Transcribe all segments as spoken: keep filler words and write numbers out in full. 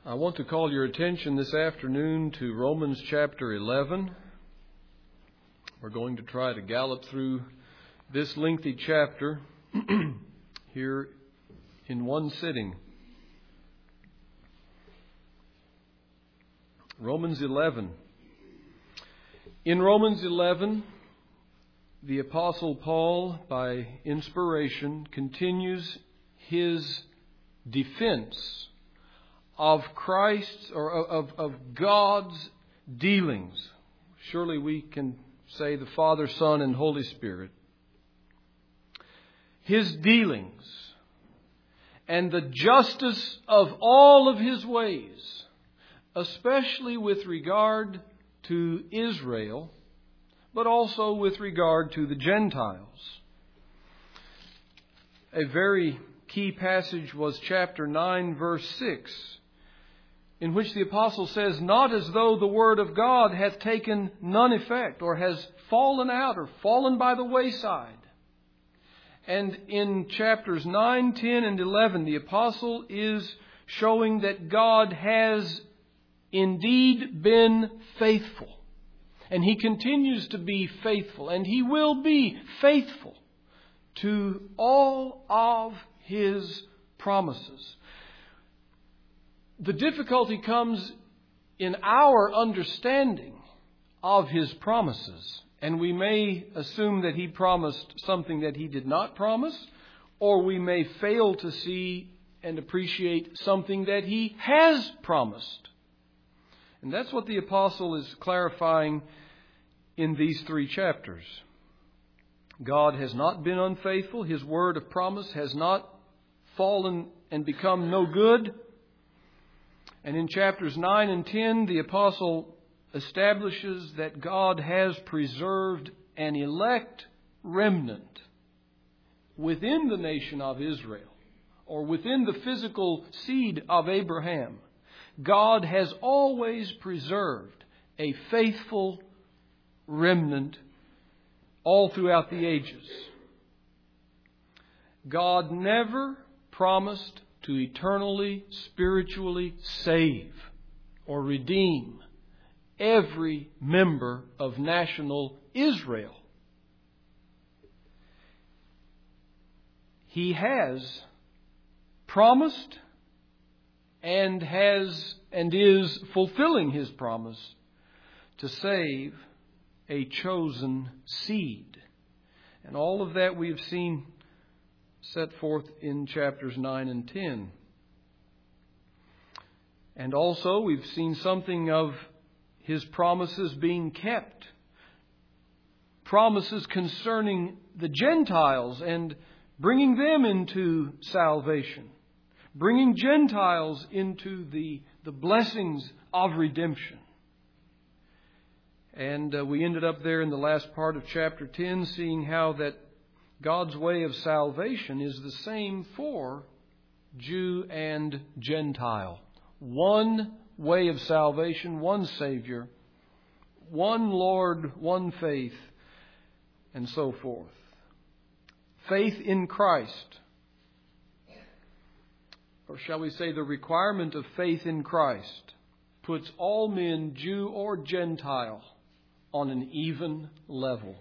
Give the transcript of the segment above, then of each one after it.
I want to call your attention this afternoon to Romans chapter eleven. We're going to try to gallop through this lengthy chapter here in one sitting. Romans eleven. In Romans eleven, the Apostle Paul, by inspiration, continues his defense of Christ's or of, of God's dealings. Surely we can say the Father, Son, and Holy Spirit. His dealings and the justice of all of His ways, especially with regard to Israel, but also with regard to the Gentiles. A very key passage was chapter nine, verse six, in which the apostle says, "Not as though the word of God hath taken none effect, or has fallen out, or fallen by the wayside." And in chapters nine, ten, and eleven, the apostle is showing that God has indeed been faithful. And He continues to be faithful, and He will be faithful to all of His promises. The difficulty comes in our understanding of His promises. And we may assume that He promised something that He did not promise, or we may fail to see and appreciate something that He has promised. And that's what the apostle is clarifying in these three chapters. God has not been unfaithful. His word of promise has not fallen and become no good. And in chapters nine and ten, the apostle establishes that God has preserved an elect remnant within the nation of Israel, or within the physical seed of Abraham. God has always preserved a faithful remnant all throughout the ages. God never promised to eternally, spiritually save or redeem every member of national Israel. He has promised and has and is fulfilling His promise to save a chosen seed. And all of that we have seen set forth in chapters nine and ten. And also we've seen something of His promises being kept. Promises concerning the Gentiles and bringing them into salvation. Bringing Gentiles into the, the blessings of redemption. And uh, we ended up there in the last part of chapter ten, seeing how that God's way of salvation is the same for Jew and Gentile. One way of salvation, one Savior, one Lord, one faith, and so forth. Faith in Christ. Or shall we say the requirement of faith in Christ puts all men, Jew or Gentile, on an even level.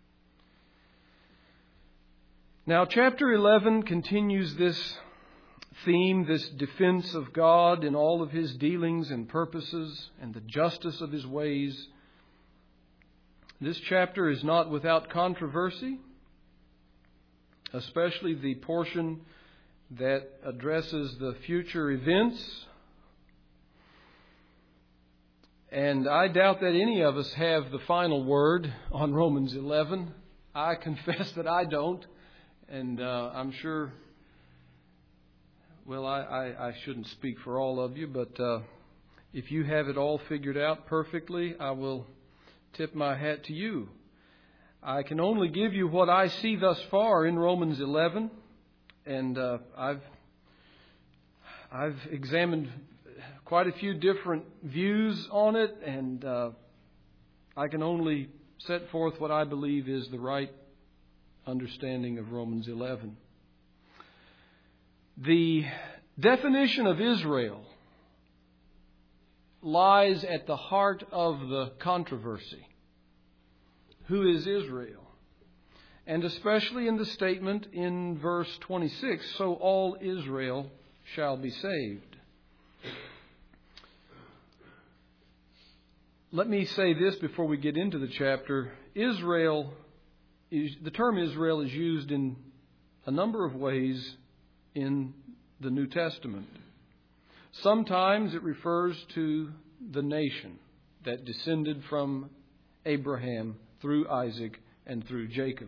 Now, chapter eleven continues this theme, this defense of God in all of His dealings and purposes and the justice of His ways. This chapter is not without controversy, especially the portion that addresses the future events. And I doubt that any of us have the final word on Romans eleven. I confess that I don't. And uh, I'm sure, well, I, I, I shouldn't speak for all of you, but uh, if you have it all figured out perfectly, I will tip my hat to you. I can only give you what I see thus far in Romans eleven. And uh, I've I've examined quite a few different views on it, and uh, I can only set forth what I believe is the right understanding of Romans eleven. The definition of Israel lies at the heart of the controversy. Who is Israel? And especially in the statement in verse twenty-six, so all Israel shall be saved. Let me say this before we get into the chapter. Israel, is, the term Israel is used in a number of ways in the New Testament. Sometimes it refers to the nation that descended from Abraham through Isaac and through Jacob.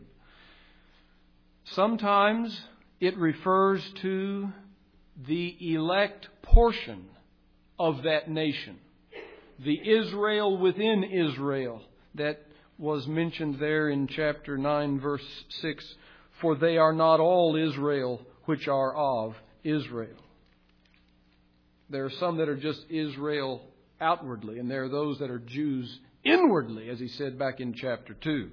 Sometimes it refers to the elect portion of that nation, the Israel within Israel that was mentioned there in chapter nine, verse six, for they are not all Israel which are of Israel. There are some that are just Israel outwardly, and there are those that are Jews inwardly, as he said back in chapter two.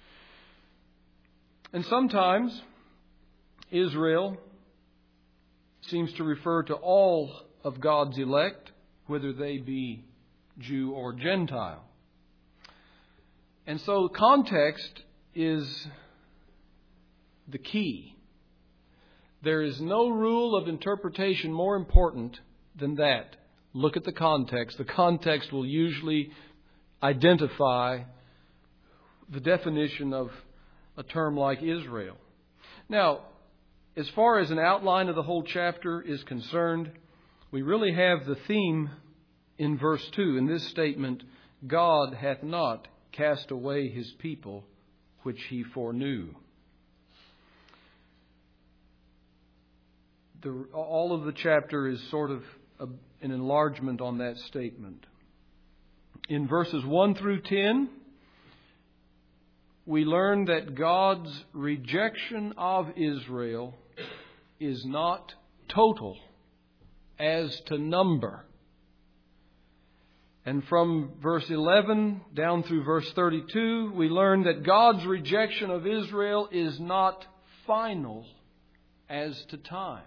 And sometimes Israel seems to refer to all of God's elect, whether they be Jew or Gentile. And so context is the key. There is no rule of interpretation more important than that. Look at the context. The context will usually identify the definition of a term like Israel. Now, as far as an outline of the whole chapter is concerned, we really have the theme in verse two, in this statement, God hath not cast away his people which he foreknew. The, all of the chapter is sort of a, an enlargement on that statement. In verses one through ten, we learn that God's rejection of Israel is not total as to number. And from verse eleven down through verse thirty-two, we learn that God's rejection of Israel is not final as to time.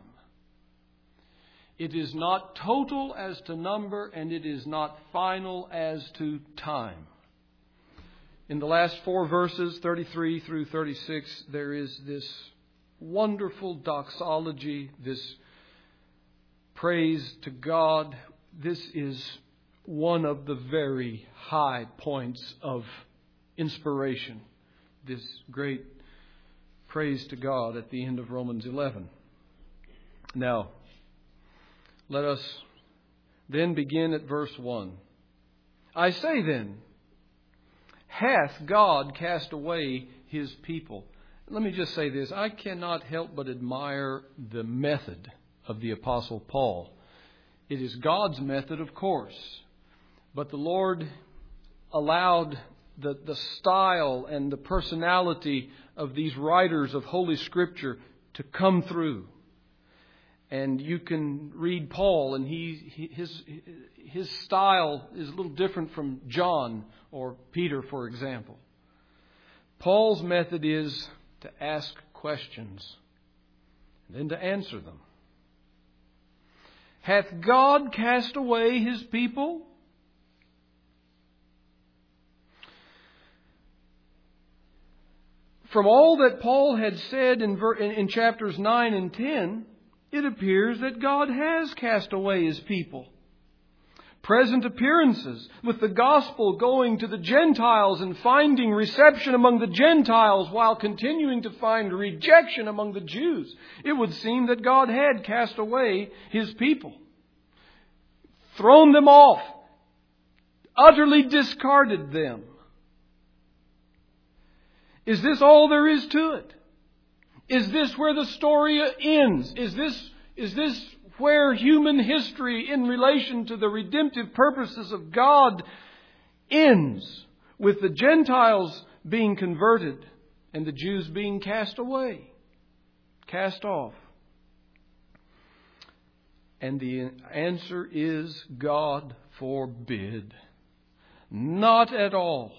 It is not total as to number, and it is not final as to time. In the last four verses, thirty-three through thirty-six, there is this wonderful doxology, this praise to God. This is one of the very high points of inspiration, this great praise to God at the end of Romans eleven. Now, let us then begin at verse one. I say then, hath God cast away his people? Let me just say this. I cannot help but admire the method of the Apostle Paul. It is God's method, of course. But the Lord allowed the, the style and the personality of these writers of Holy Scripture to come through. And you can read Paul, and he, he his his style is a little different from John or Peter, for example. Paul's method is to ask questions and then to answer them. Hath God cast away his people? From all that Paul had said in, in, in chapters nine and ten, it appears that God has cast away his people. Present appearances with the gospel going to the Gentiles and finding reception among the Gentiles while continuing to find rejection among the Jews. It would seem that God had cast away his people, thrown them off, utterly discarded them. Is this all there is to it? Is this where the story ends? Is this, is this where human history in relation to the redemptive purposes of God ends, with the Gentiles being converted and the Jews being cast away, cast off? And the answer is, God forbid. Not at all.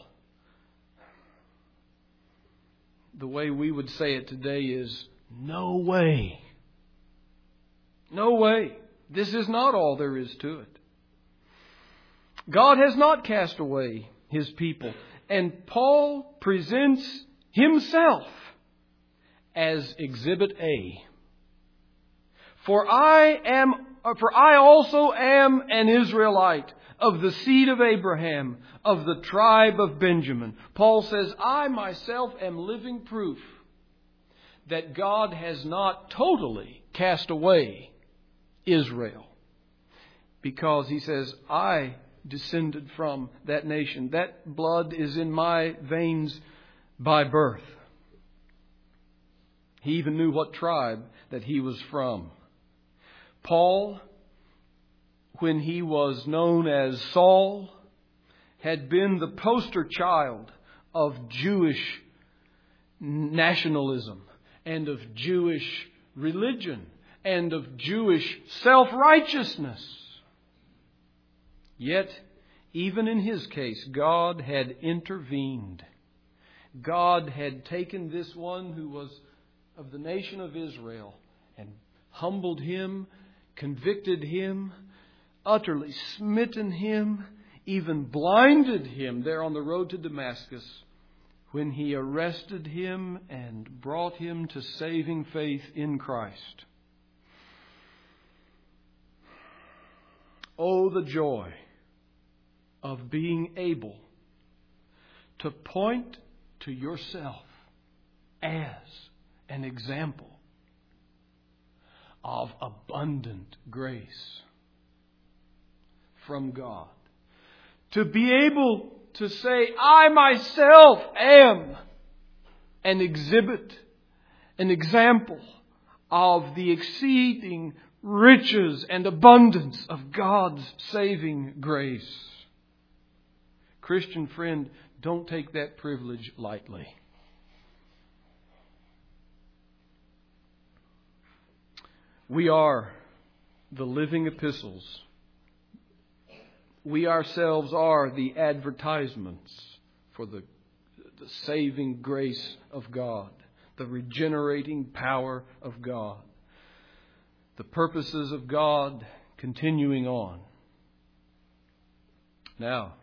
The way we would say it today is, no way. No way. This is not all there is to it. God has not cast away His people. And Paul presents himself as Exhibit A. For I am, for I also am an Israelite of the seed of Abraham, of the tribe of Benjamin. Paul says, I myself am living proof that God has not totally cast away Israel. Because he says, I descended from that nation. That blood is in my veins by birth. He even knew what tribe that he was from. Paul, when he was known as Saul, had been the poster child of Jewish nationalism and of Jewish religion and of Jewish self-righteousness. Yet, even in his case, God had intervened. God had taken this one who was of the nation of Israel and humbled him, convicted him, utterly smitten him, even blinded him there on the road to Damascus when he arrested him and brought him to saving faith in Christ. Oh, the joy of being able to point to yourself as an example of abundant grace from God. To be able to say, I myself am an exhibit, an example of the exceeding riches and abundance of God's saving grace. Christian friend, don't take that privilege lightly. We are the living epistles. We ourselves are the advertisements for the, the saving grace of God, the regenerating power of God, the purposes of God continuing on. Now,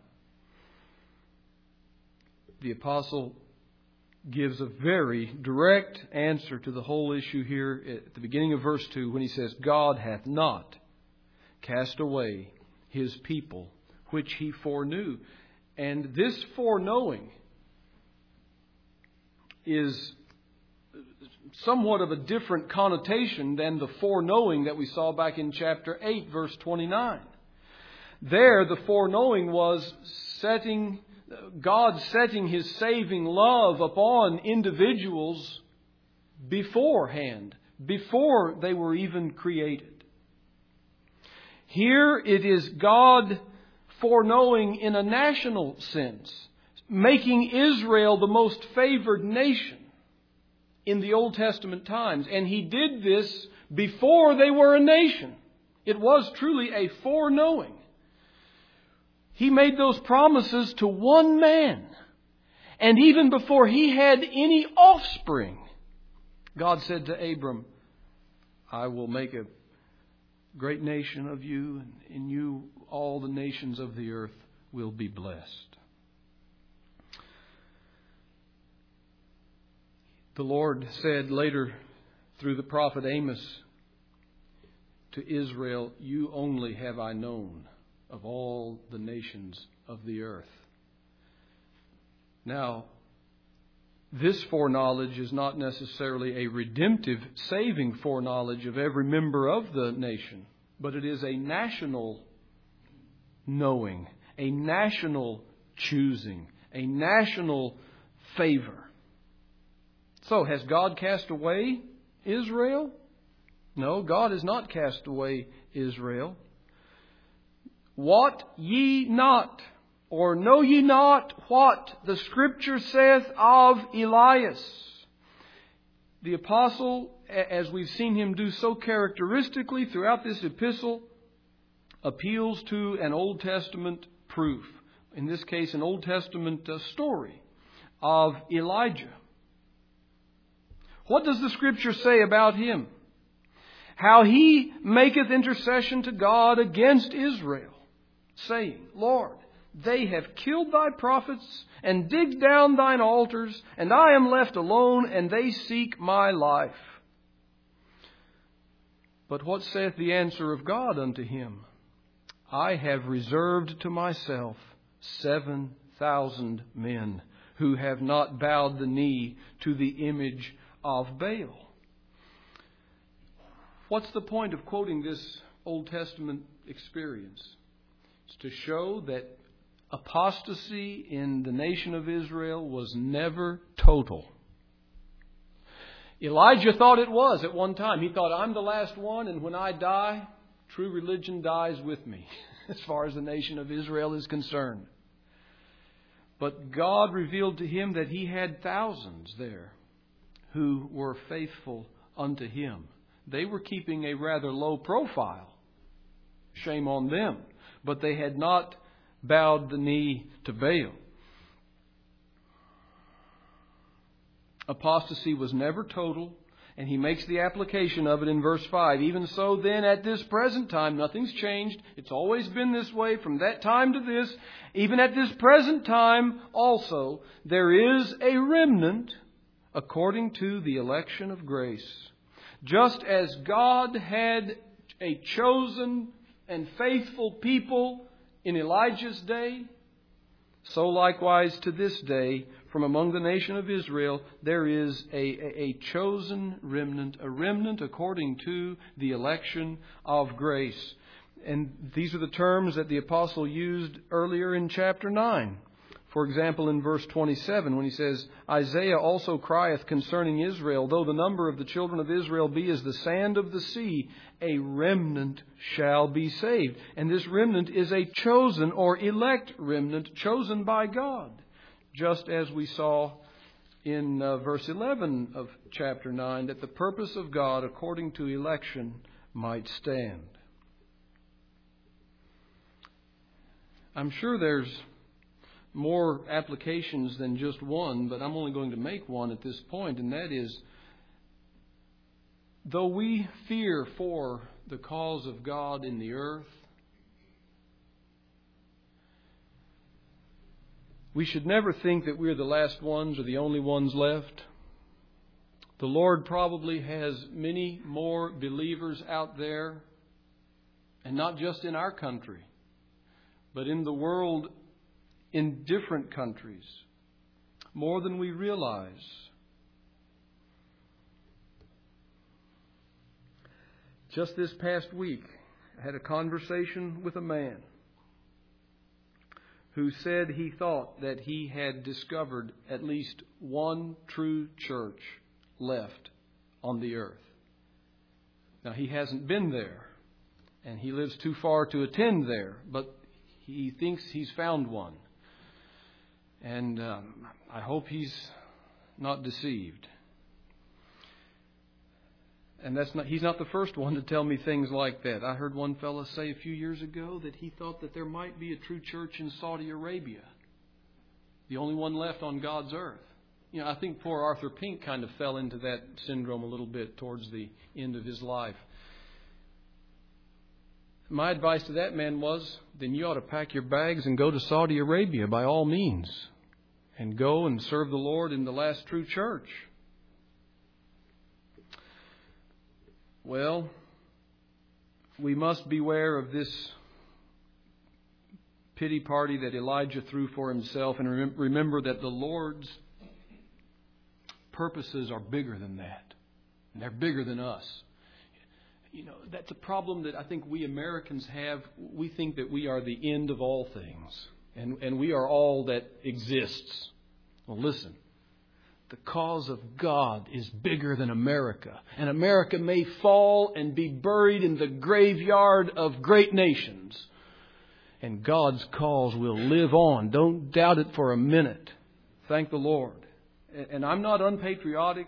the apostle gives a very direct answer to the whole issue here at the beginning of verse two when he says, God hath not cast away His people, which He foreknew. And this foreknowing is somewhat of a different connotation than the foreknowing that we saw back in chapter eight, verse twenty-nine. There, the foreknowing was setting God setting His saving love upon individuals beforehand, before they were even created. Here it is God foreknowing in a national sense, making Israel the most favored nation in the Old Testament times. And He did this before they were a nation. It was truly a foreknowing. He made those promises to one man. And even before he had any offspring, God said to Abram, I will make a great nation of you, and in you all the nations of the earth will be blessed. The Lord said later through the prophet Amos to Israel, you only have I known of all the nations of the earth. Now, this foreknowledge is not necessarily a redemptive, saving foreknowledge of every member of the nation, but it is a national knowing, a national choosing, a national favor. So, has God cast away Israel? No, God has not cast away Israel. Wot ye not, or know ye not what the Scripture saith of Elias? The apostle, as we've seen him do so characteristically throughout this epistle, appeals to an Old Testament proof. In this case, an Old Testament story of Elijah. What does the Scripture say about him? How he maketh intercession to God against Israel, saying, Lord, they have killed thy prophets and digged down thine altars, and I am left alone, and they seek my life. But what saith the answer of God unto him? I have reserved to myself seven thousand men who have not bowed the knee to the image of Baal. What's the point of quoting this Old Testament experience? It's to show that apostasy in the nation of Israel was never total. Elijah thought it was at one time. He thought, I'm the last one, and when I die, true religion dies with me, as far as the nation of Israel is concerned. But God revealed to him that he had thousands there who were faithful unto him. They were keeping a rather low profile. Shame on them. But they had not bowed the knee to Baal. Apostasy was never total, and he makes the application of it in verse five. Even so then, at this present time, nothing's changed. It's always been this way from that time to this. Even at this present time also, there is a remnant according to the election of grace. Just as God had a chosen and faithful people in Elijah's day, so likewise to this day, from among the nation of Israel, there is a, a, a chosen remnant, a remnant according to the election of grace. And these are the terms that the apostle used earlier in chapter nine. For example, in verse twenty-seven, when he says, Isaiah also crieth concerning Israel, though the number of the children of Israel be as the sand of the sea, a remnant shall be saved. And this remnant is a chosen or elect remnant, chosen by God. Just as we saw in uh, verse eleven of chapter nine, that the purpose of God according to election might stand. I'm sure there's more applications than just one, but I'm only going to make one at this point, and that is, though we fear for the cause of God in the earth, we should never think that we're the last ones or the only ones left. The Lord probably has many more believers out there, and not just in our country, but in the world, in different countries, more than we realize. Just this past week, I had a conversation with a man who said he thought that he had discovered at least one true church left on the earth. Now, he hasn't been there, and he lives too far to attend there, but he thinks he's found one. And um, I hope he's not deceived. And that's not, he's not the first one to tell me things like that. I heard one fellow say a few years ago that he thought that there might be a true church in Saudi Arabia, the only one left on God's earth. You know, I think poor Arthur Pink kind of fell into that syndrome a little bit towards the end of his life. My advice to that man was, then you ought to pack your bags and go to Saudi Arabia by all means, and go and serve the Lord in the last true church. Well, we must beware of this pity party that Elijah threw for himself, and remember that the Lord's purposes are bigger than that. And they're bigger than us. You know, that's a problem that I think we Americans have. We think that we are the end of all things, and, and we are all that exists. Well, listen. The cause of God is bigger than America. And America may fall and be buried in the graveyard of great nations. And God's cause will live on. Don't doubt it for a minute. Thank the Lord. And I'm not unpatriotic,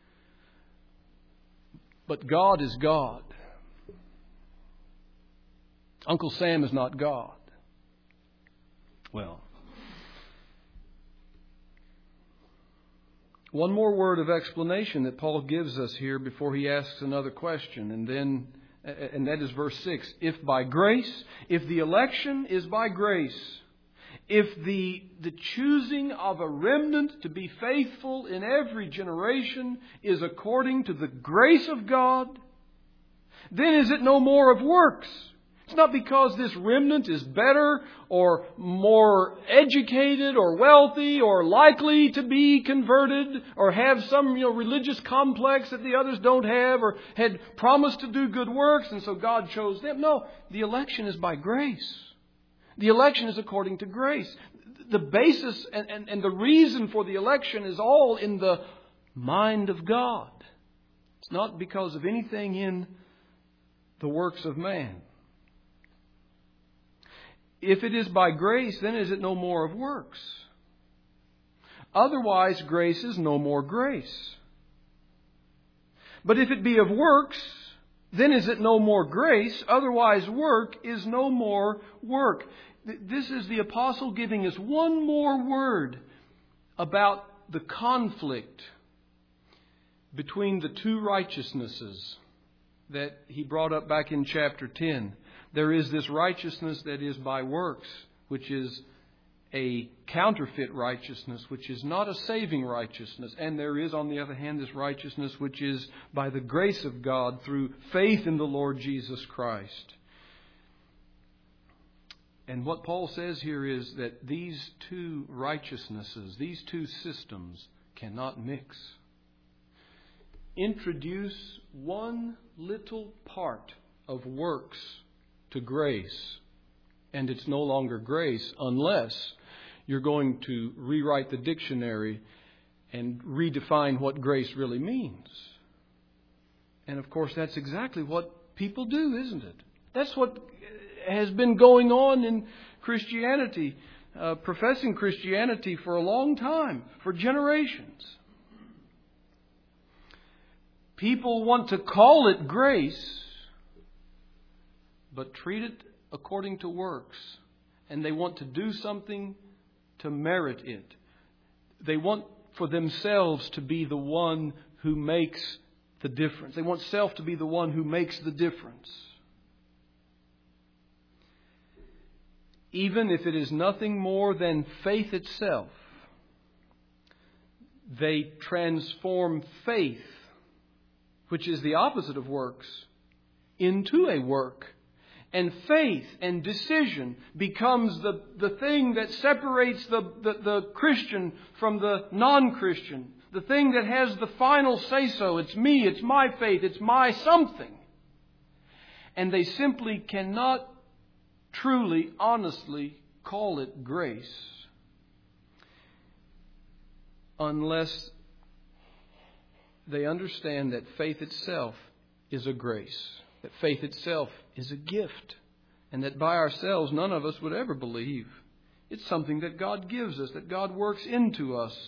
but God is God. Uncle Sam is not God. Well, one more word of explanation that Paul gives us here before he asks another question. And then And that is verse six. If by grace, if the election is by grace, if the, the choosing of a remnant to be faithful in every generation is according to the grace of God, then is it no more of works? It's not because this remnant is better or more educated or wealthy or likely to be converted or have some, you know, religious complex that the others don't have or had promised to do good works and so God chose them. No, the election is by grace. The election is according to grace. The basis and, and, and the reason for the election is all in the mind of God. It's not because of anything in the works of man. If it is by grace, then is it no more of works? Otherwise, grace is no more grace. But if it be of works, then is it no more grace? Otherwise, work is no more work. This is the apostle giving us one more word about the conflict between the two righteousnesses that he brought up back in chapter ten. There is this righteousness that is by works, which is a counterfeit righteousness, which is not a saving righteousness. And there is, on the other hand, this righteousness which is by the grace of God through faith in the Lord Jesus Christ. And what Paul says here is that these two righteousnesses, these two systems cannot mix. Introduce one little part of works to grace, and it's no longer grace unless you're going to rewrite the dictionary and redefine what grace really means. And of course, that's exactly what people do, isn't it? That's what has been going on in Christianity, uh, professing Christianity for a long time, for generations. People want to call it grace, but treat it according to works. And they want to do something to merit it. They want for themselves to be the one who makes the difference. They want self to be the one who makes the difference. Even if it is nothing more than faith itself, they transform faith, which is the opposite of works, into a work. And faith and decision becomes the, the thing that separates the, the, the Christian from the non-Christian. The thing that has the final say-so. It's me, it's my faith, it's my something. And they simply cannot truly, honestly call it grace unless they understand that faith itself is a grace. That faith itself is a gift. And that by ourselves none of us would ever believe. It's something that God gives us, that God works into us.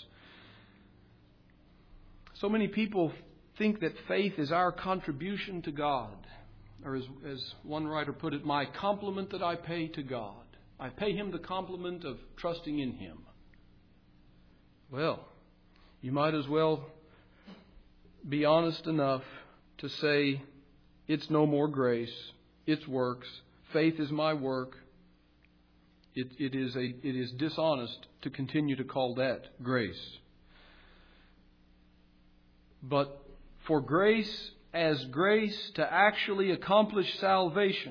So many people think that faith is our contribution to God. Or as, as one writer put it, my compliment that I pay to God. I pay Him the compliment of trusting in Him. Well, you might as well be honest enough to say, it's no more grace. It's works. Faith is my work. It, it is a, it is dishonest to continue to call that grace. But for grace as grace to actually accomplish salvation,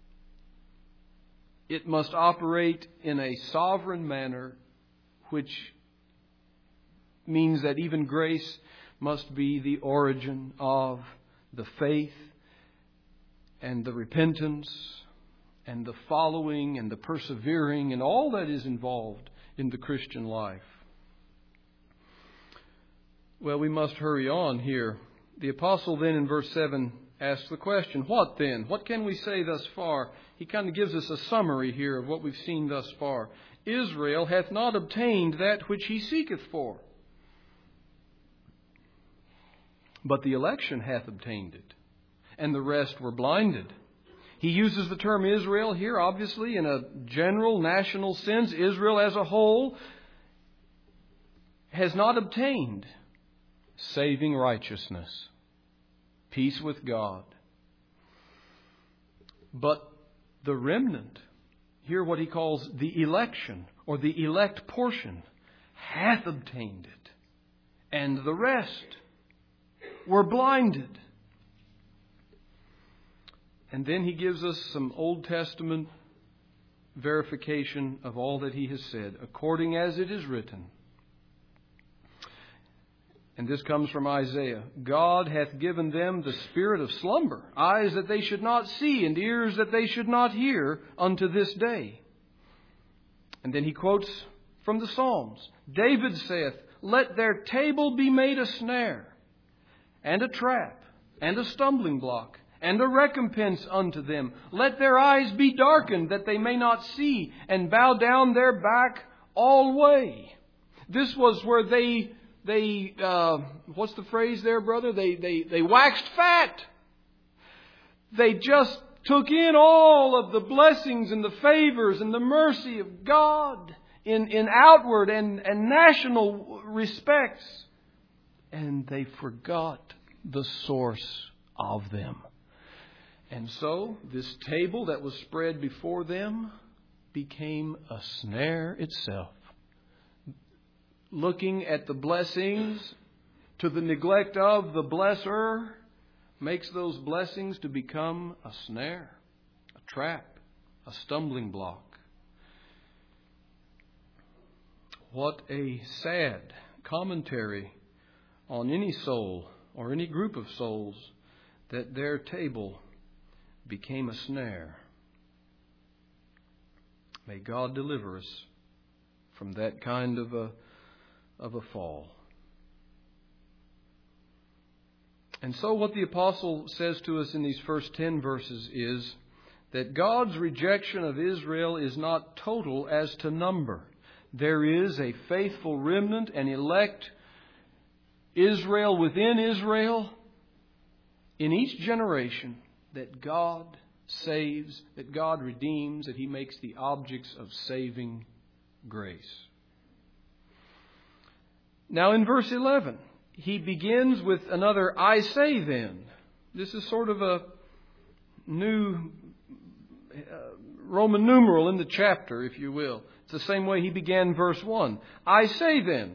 it must operate in a sovereign manner, which means that even grace must be the origin of the faith and the repentance and the following and the persevering and all that is involved in the Christian life. Well, we must hurry on here. The apostle then in verse seven asks the question, what then? What can we say thus far? He kind of gives us a summary here of what we've seen thus far. Israel hath not obtained that which he seeketh for, but the election hath obtained it, and the rest were blinded. He uses the term Israel here, obviously, in a general national sense. Israel as a whole has not obtained saving righteousness, peace with God. But the remnant, here what he calls the election, or the elect portion, hath obtained it. And the rest were blinded. And then he gives us some Old Testament verification of all that he has said, according as it is written. And this comes from Isaiah. God hath given them the spirit of slumber, eyes that they should not see, and ears that they should not hear, unto this day. And then he quotes from the Psalms. David saith, let their table be made a snare, and a trap, and a stumbling block, and a recompense unto them. Let their eyes be darkened, that they may not see, and bow down their back alway. This was where they, they uh, what's the phrase there, brother? They, they, they waxed fat. They just took in all of the blessings and the favors and the mercy of God in, in outward and, and national respects. And they forgot the source of them. And so this table that was spread before them became a snare itself. Looking at the blessings to the neglect of the blesser makes those blessings to become a snare, a trap, a stumbling block. What a sad commentary on any soul or any group of souls that their table became a snare. May God deliver us from that kind of a of a fall. And so what the apostle says to us in these first ten verses is that God's rejection of Israel is not total as to number. There is a faithful remnant, an elect Israel within Israel in each generation that God saves, that God redeems, that He makes the objects of saving grace. Now in verse eleven, he begins with another I say then. This is sort of a new uh, Roman numeral in the chapter, if you will. It's the same way he began verse one. I say then,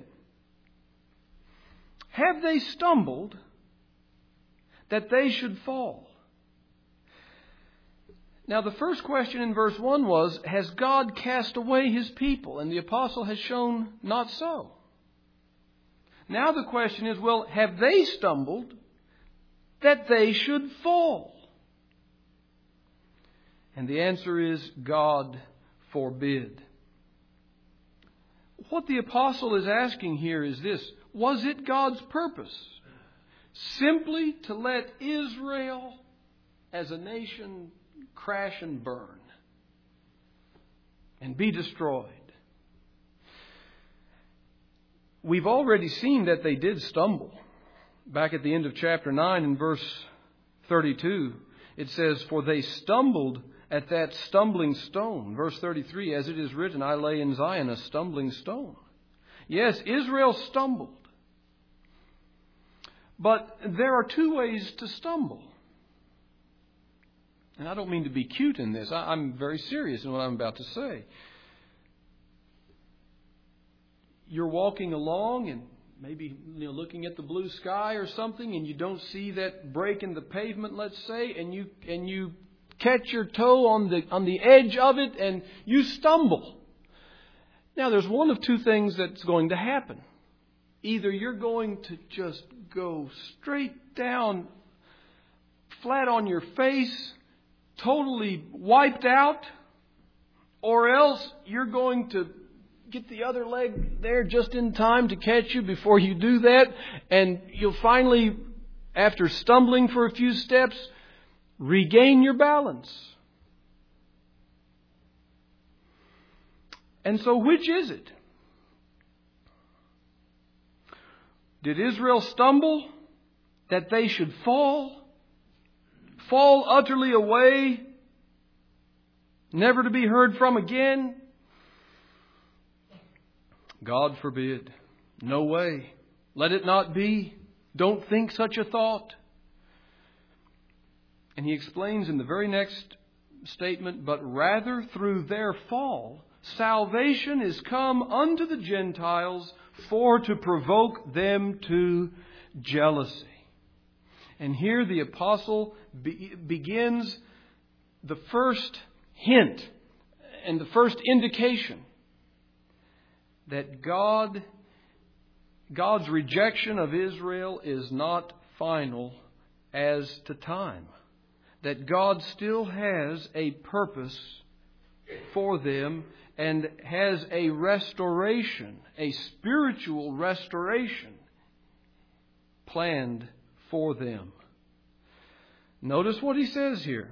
have they stumbled that they should fall? Now the first question in verse one was, has God cast away His people? And the apostle has shown not so. Now the question is, well, have they stumbled that they should fall? And the answer is, God forbid. What the apostle is asking here is this: was it God's purpose simply to let Israel as a nation crash and burn and be destroyed? We've already seen that they did stumble. Back at the end of chapter nine in verse thirty-two, it says, for they stumbled at that stumbling stone. Verse thirty-three, as it is written, I lay in Zion a stumbling stone. Yes, Israel stumbled. But there are two ways to stumble. And I don't mean to be cute in this. I'm very serious in what I'm about to say. You're walking along and maybe you know, looking at the blue sky or something, and you don't see that break in the pavement, let's say, and you and you catch your toe on the on the edge of it and you stumble. Now there's one of two things that's going to happen. Either you're going to just go straight down, flat on your face, totally wiped out, or else you're going to get the other leg there just in time to catch you before you do that. And you'll finally, after stumbling for a few steps, regain your balance. And so which is it? Did Israel stumble that they should fall? Fall utterly away, never to be heard from again? God forbid. No way. Let it not be. Don't think such a thought. And he explains in the very next statement, but rather through their fall, salvation is come unto the Gentiles for to provoke them to jealousy. And here the apostle be- begins the first hint and the first indication that God, God's rejection of Israel is not final as to time. That God still has a purpose for them and has a restoration, a spiritual restoration planned for them. Notice what he says here.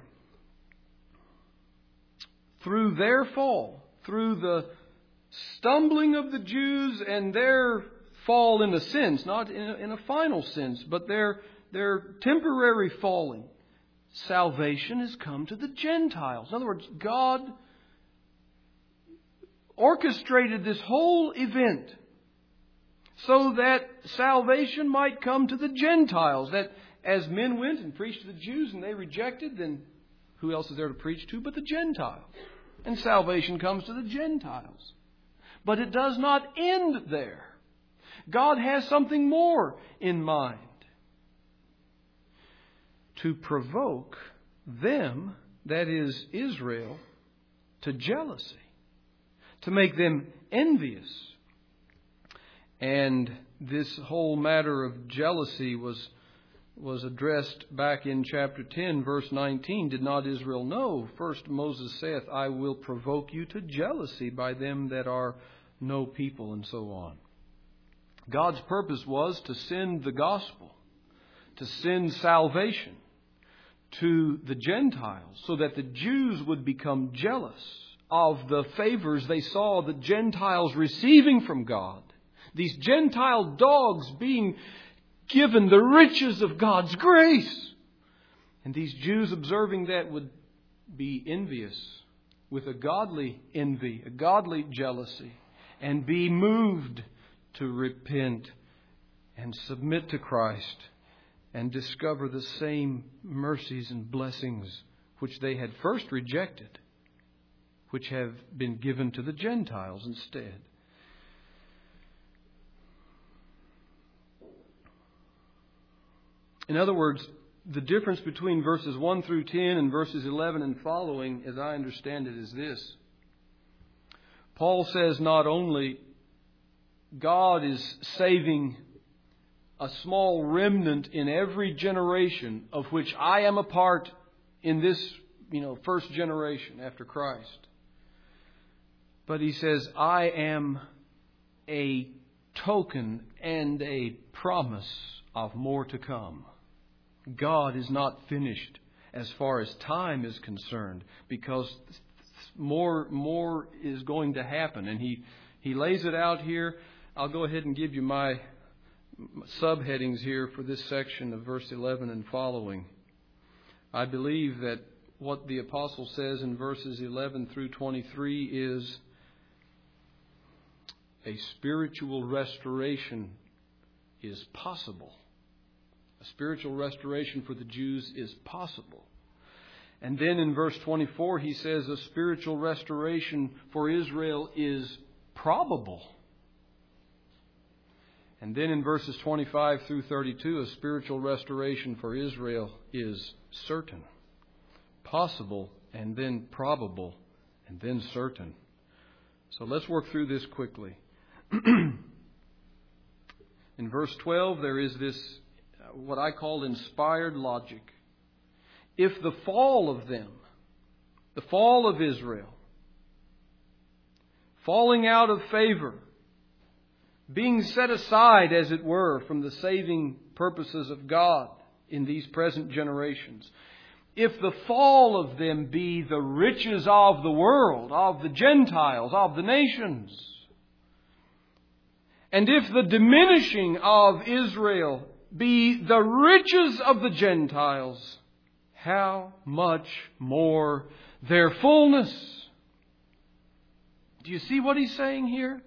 Through their fall, through the stumbling of the Jews and their fall in a sense, not in a, in a final sense, but their, their temporary falling, salvation has come to the Gentiles. In other words, God orchestrated this whole event so that salvation might come to the Gentiles. That as men went and preached to the Jews and they rejected, then who else is there to preach to but the Gentiles? And salvation comes to the Gentiles. But it does not end there. God has something more in mind. To provoke them, that is Israel, to jealousy. To make them envious. And this whole matter of jealousy was, was addressed back in chapter ten, verse nineteen. Did not Israel know? First Moses saith, I will provoke you to jealousy by them that are no people, and so on. God's purpose was to send the gospel, to send salvation to the Gentiles, so that the Jews would become jealous of the favors they saw the Gentiles receiving from God. These Gentile dogs being given the riches of God's grace. And these Jews observing that would be envious with a godly envy, a godly jealousy, and be moved to repent and submit to Christ and discover the same mercies and blessings which they had first rejected, which have been given to the Gentiles instead. In other words, the difference between verses one through ten and verses eleven and following, as I understand it, is this. Paul says not only God is saving a small remnant in every generation, of which I am a part in this, you know, first generation after Christ. But he says, I am a token and a promise of more to come. God is not finished as far as time is concerned, because more more is going to happen. And he, he lays it out here. I'll go ahead and give you my subheadings here for this section of verse eleven and following. I believe that what the apostle says in verses eleven through twenty-three is a spiritual restoration is possible. A spiritual restoration for the Jews is possible. And then in verse twenty-four he says a spiritual restoration for Israel is probable. And then in verses twenty-five through thirty-two, a spiritual restoration for Israel is certain. Possible, and then probable, and then certain. So let's work through this quickly. In verse twelve, there is this, what I call inspired logic. If the fall of them, the fall of Israel, falling out of favor, being set aside, as it were, from the saving purposes of God in these present generations, if the fall of them be the riches of the world, of the Gentiles, of the nations, and if the diminishing of Israel be the riches of the Gentiles, how much more their fullness? Do you see what he's saying here?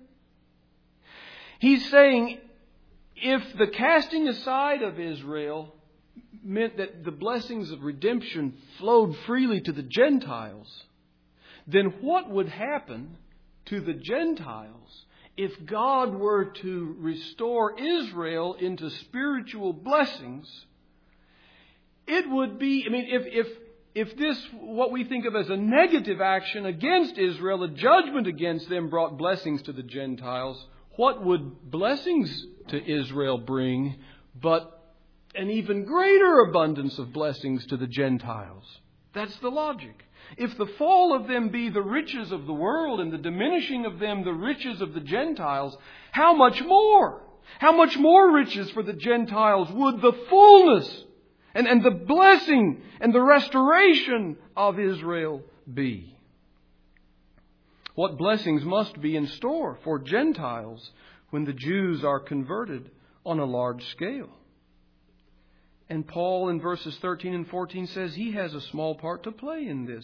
He's saying if the casting aside of Israel meant that the blessings of redemption flowed freely to the Gentiles, then what would happen to the Gentiles if God were to restore Israel into spiritual blessings? It would be, I mean, if, if, if this, what we think of as a negative action against Israel, a judgment against them brought blessings to the Gentiles, what would blessings to Israel bring but an even greater abundance of blessings to the Gentiles? That's the logic. If the fall of them be the riches of the world and the diminishing of them the riches of the Gentiles, how much more? How much more riches for the Gentiles would the fullness and, and the blessing and the restoration of Israel be? What blessings must be in store for Gentiles when the Jews are converted on a large scale? And Paul in verses thirteen and fourteen says he has a small part to play in this.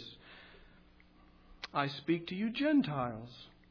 I speak to you Gentiles.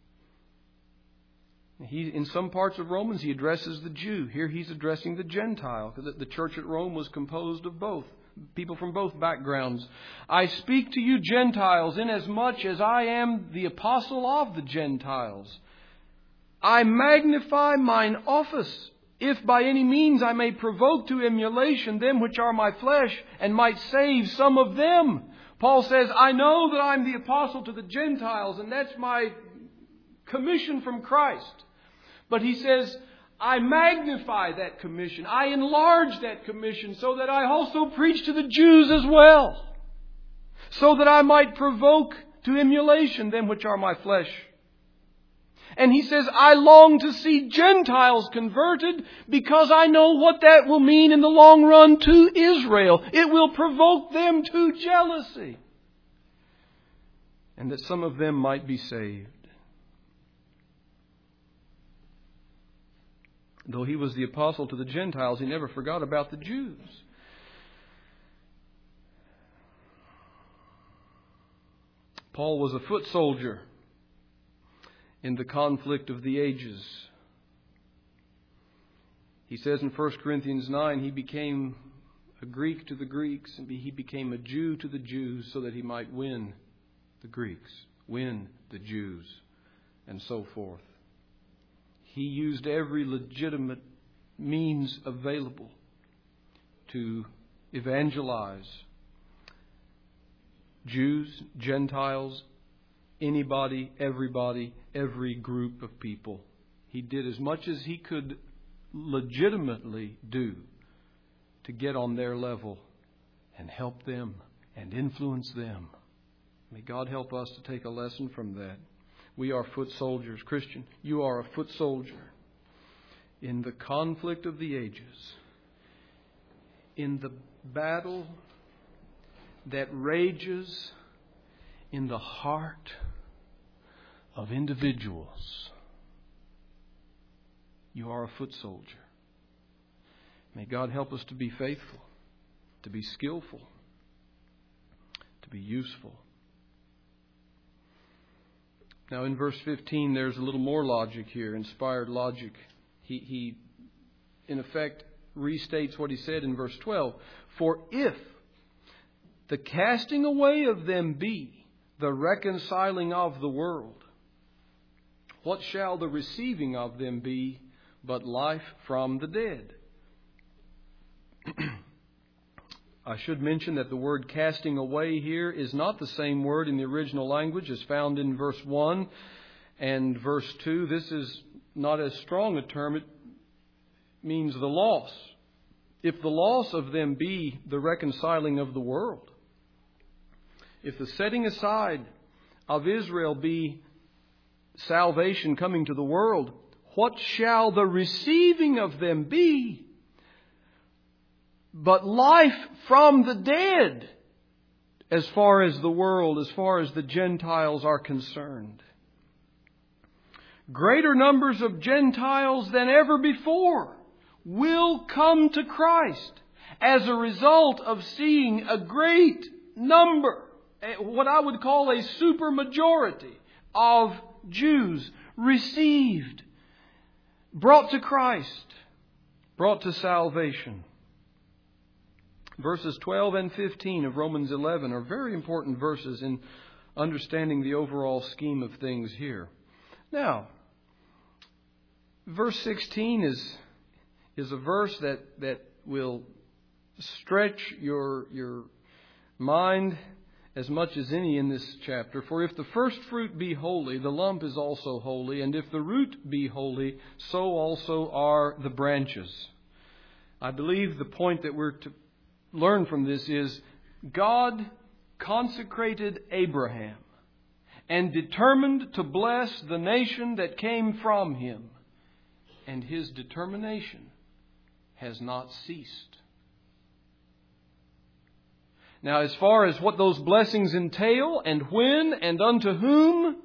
He, in some parts of Romans he addresses the Jew. Here he's addressing the Gentile. Because the church at Rome was composed of both. People from both backgrounds. I speak to you Gentiles inasmuch as I am the apostle of the Gentiles. I magnify mine office, if by any means I may provoke to emulation them which are my flesh, and might save some of them. Paul says, I know that I'm the apostle to the Gentiles, and that's my commission from Christ. But he says, I magnify that commission. I enlarge that commission so that I also preach to the Jews as well, so that I might provoke to emulation them which are my flesh. And he says, I long to see Gentiles converted because I know what that will mean in the long run to Israel. It will provoke them to jealousy. And that some of them might be saved. Though he was the apostle to the Gentiles, he never forgot about the Jews. Paul was a foot soldier in the conflict of the ages. He says in First Corinthians nine, he became a Greek to the Greeks, and he became a Jew to the Jews so that he might win the Greeks, win the Jews, and so forth. He used every legitimate means available to evangelize Jews, Gentiles, anybody, everybody, every group of people. He did as much as he could legitimately do to get on their level and help them and influence them. May God help us to take a lesson from that. We are foot soldiers. Christian, you are a foot soldier in the conflict of the ages, in the battle that rages in the heart of individuals. You are a foot soldier. May God help us to be faithful, to be skillful, to be useful. Now in verse fifteen, there's a little more logic here, inspired logic. He, he in effect, restates what he said in verse twelve. For if the casting away of them be the reconciling of the world, what shall the receiving of them be but life from the dead? I should mention that the word casting away here is not the same word in the original language as found in verse one and verse two. This is not as strong a term. It means the loss. If the loss of them be the reconciling of the world, if the setting aside of Israel be salvation coming to the world, what shall the receiving of them be but life from the dead, as far as the world, as far as the Gentiles are concerned? Greater numbers of Gentiles than ever before will come to Christ as a result of seeing a great number, what I would call a supermajority of Jews received, brought to Christ, brought to salvation. Verses twelve and fifteen of Romans eleven are very important verses in understanding the overall scheme of things here. Now, verse sixteen is is a verse that, that will stretch your your mind as much as any in this chapter. For if the first fruit be holy, the lump is also holy, and if the root be holy, so also are the branches. I believe the point that we're to learn from this is God consecrated Abraham and determined to bless the nation that came from him. And his determination has not ceased. Now, as far as what those blessings entail and when and unto whom,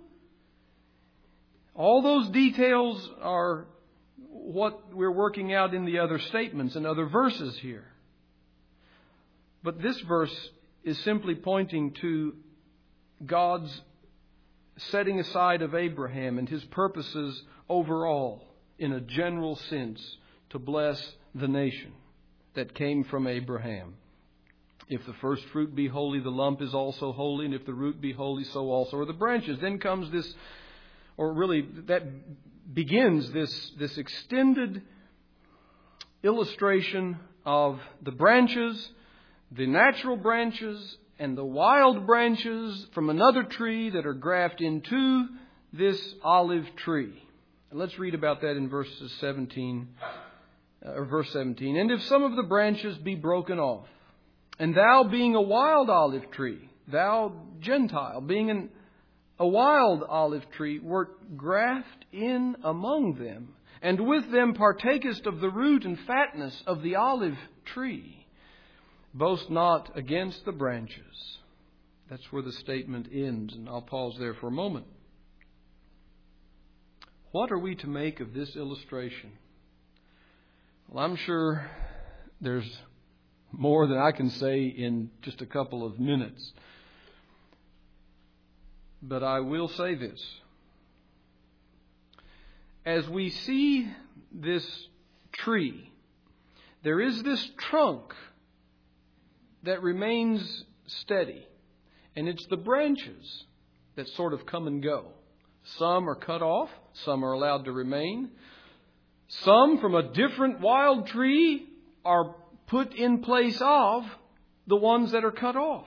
all those details are what we're working out in the other statements and other verses here. But this verse is simply pointing to God's setting aside of Abraham and his purposes overall, in a general sense, to bless the nation that came from Abraham. If the first fruit be holy, the lump is also holy, and if the root be holy, so also are the branches. Then comes this, or really that begins this, this extended illustration of the branches, the natural branches and the wild branches from another tree that are grafted into this olive tree. And let's read about that in verses seventeen, or verse seventeen. And if some of the branches be broken off, and thou being a wild olive tree, thou Gentile being an, a wild olive tree, wert grafted in among them, and with them partakest of the root and fatness of the olive tree. Boast not against the branches. That's where the statement ends, and I'll pause there for a moment. What are we to make of this illustration? Well, I'm sure there's more than I can say in just a couple of minutes. But I will say this. As we see this tree, there is this trunk that remains steady. And it's the branches that sort of come and go. Some are cut off. Some are allowed to remain. Some from a different wild tree are put in place of the ones that are cut off.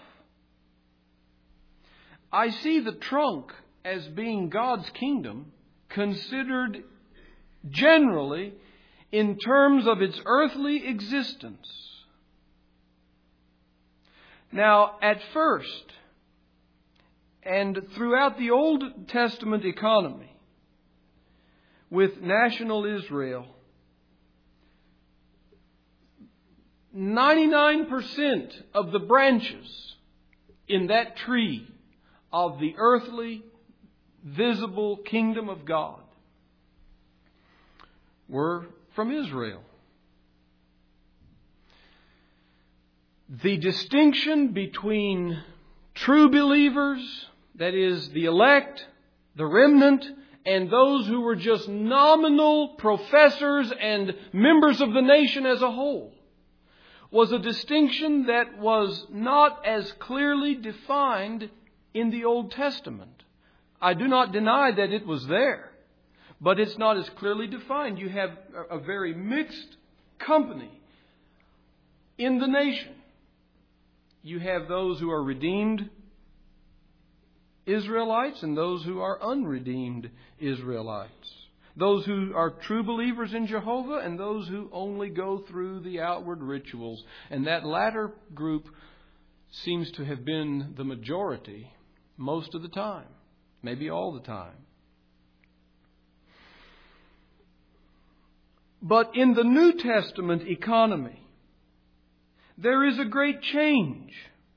I see the trunk as being God's kingdom considered generally in terms of its earthly existence. Now, at first, and throughout the Old Testament economy, with national Israel, ninety-nine percent of the branches in that tree of the earthly, visible kingdom of God were from Israel. The distinction between true believers, that is, the elect, the remnant, and those who were just nominal professors and members of the nation as a whole, was a distinction that was not as clearly defined in the Old Testament. I do not deny that it was there, but it's not as clearly defined. You have a very mixed company in the nation. You have those who are redeemed Israelites and those who are unredeemed Israelites. Those who are true believers in Jehovah and those who only go through the outward rituals. And that latter group seems to have been the majority most of the time, maybe all the time. But in the New Testament economy, there is a great change.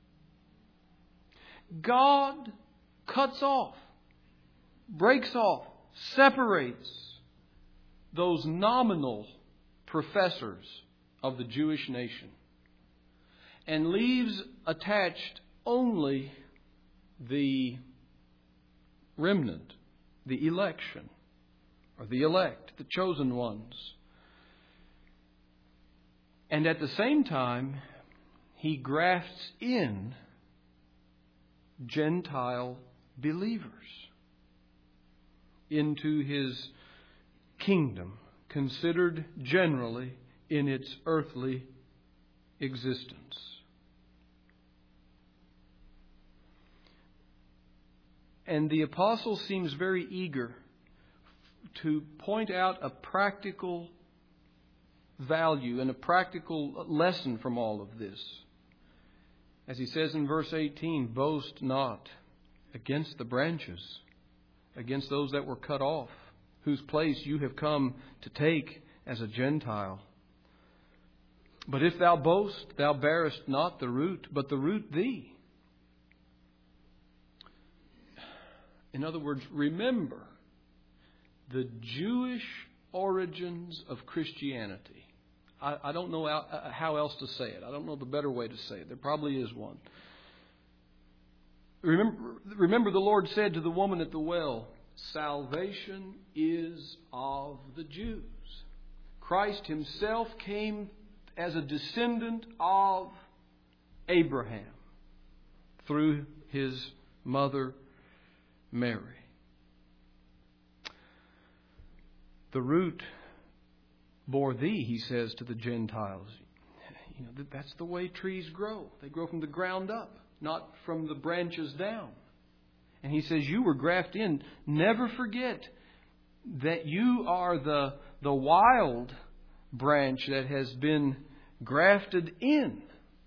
God cuts off, breaks off, separates those nominal professors of the Jewish nation and leaves attached only the remnant, the election, or the elect, the chosen ones. And at the same time, He grafts in Gentile believers into His kingdom, considered generally in its earthly existence. And the apostle seems very eager to point out a practical value and a practical lesson from all of this. As he says in verse eighteen, boast not against the branches, against those that were cut off, whose place you have come to take as a Gentile. But if thou boast, thou bearest not the root, but the root thee. In other words, remember the Jewish origins of Christianity. I, I don't know how, how else to say it. I don't know the better way to say it. There probably is one. Remember, remember the Lord said to the woman at the well, salvation is of the Jews. Christ Himself came as a descendant of Abraham through His mother Mary. The root bore thee, He says to the Gentiles. You know, that's the way trees grow. They grow from the ground up, not from the branches down. And He says, you were grafted in. Never forget that you are the, the wild branch that has been grafted in.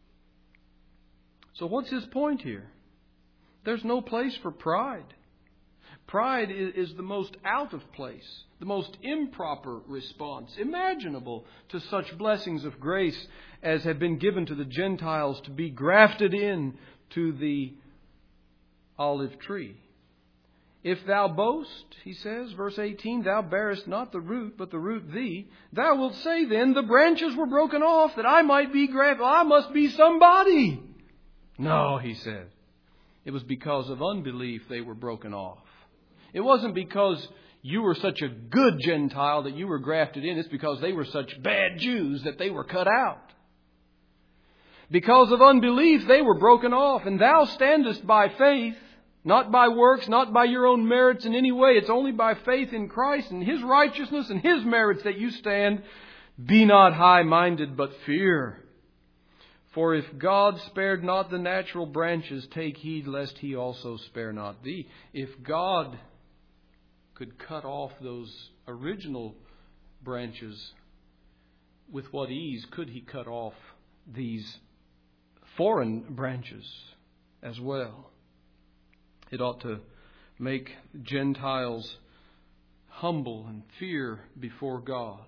So what's His point here? There's no place for pride. Pride is the most out of place, the most improper response imaginable to such blessings of grace as have been given to the Gentiles to be grafted in to the olive tree. If thou boast, he says, verse eighteen, thou bearest not the root, but the root thee. Thou wilt say then, the branches were broken off that I might be grafted. I must be somebody. No, he said. It was because of unbelief they were broken off. It wasn't because you were such a good Gentile that you were grafted in. It's because they were such bad Jews that they were cut out. Because of unbelief they were broken off. And thou standest by faith, not by works, not by your own merits in any way. It's only by faith in Christ and His righteousness and His merits that you stand. Be not high-minded, but fear. For if God spared not the natural branches, take heed lest He also spare not thee. If God could cut off those original branches, with what ease could He cut off these foreign branches as well? It ought to make Gentiles humble and fear before God.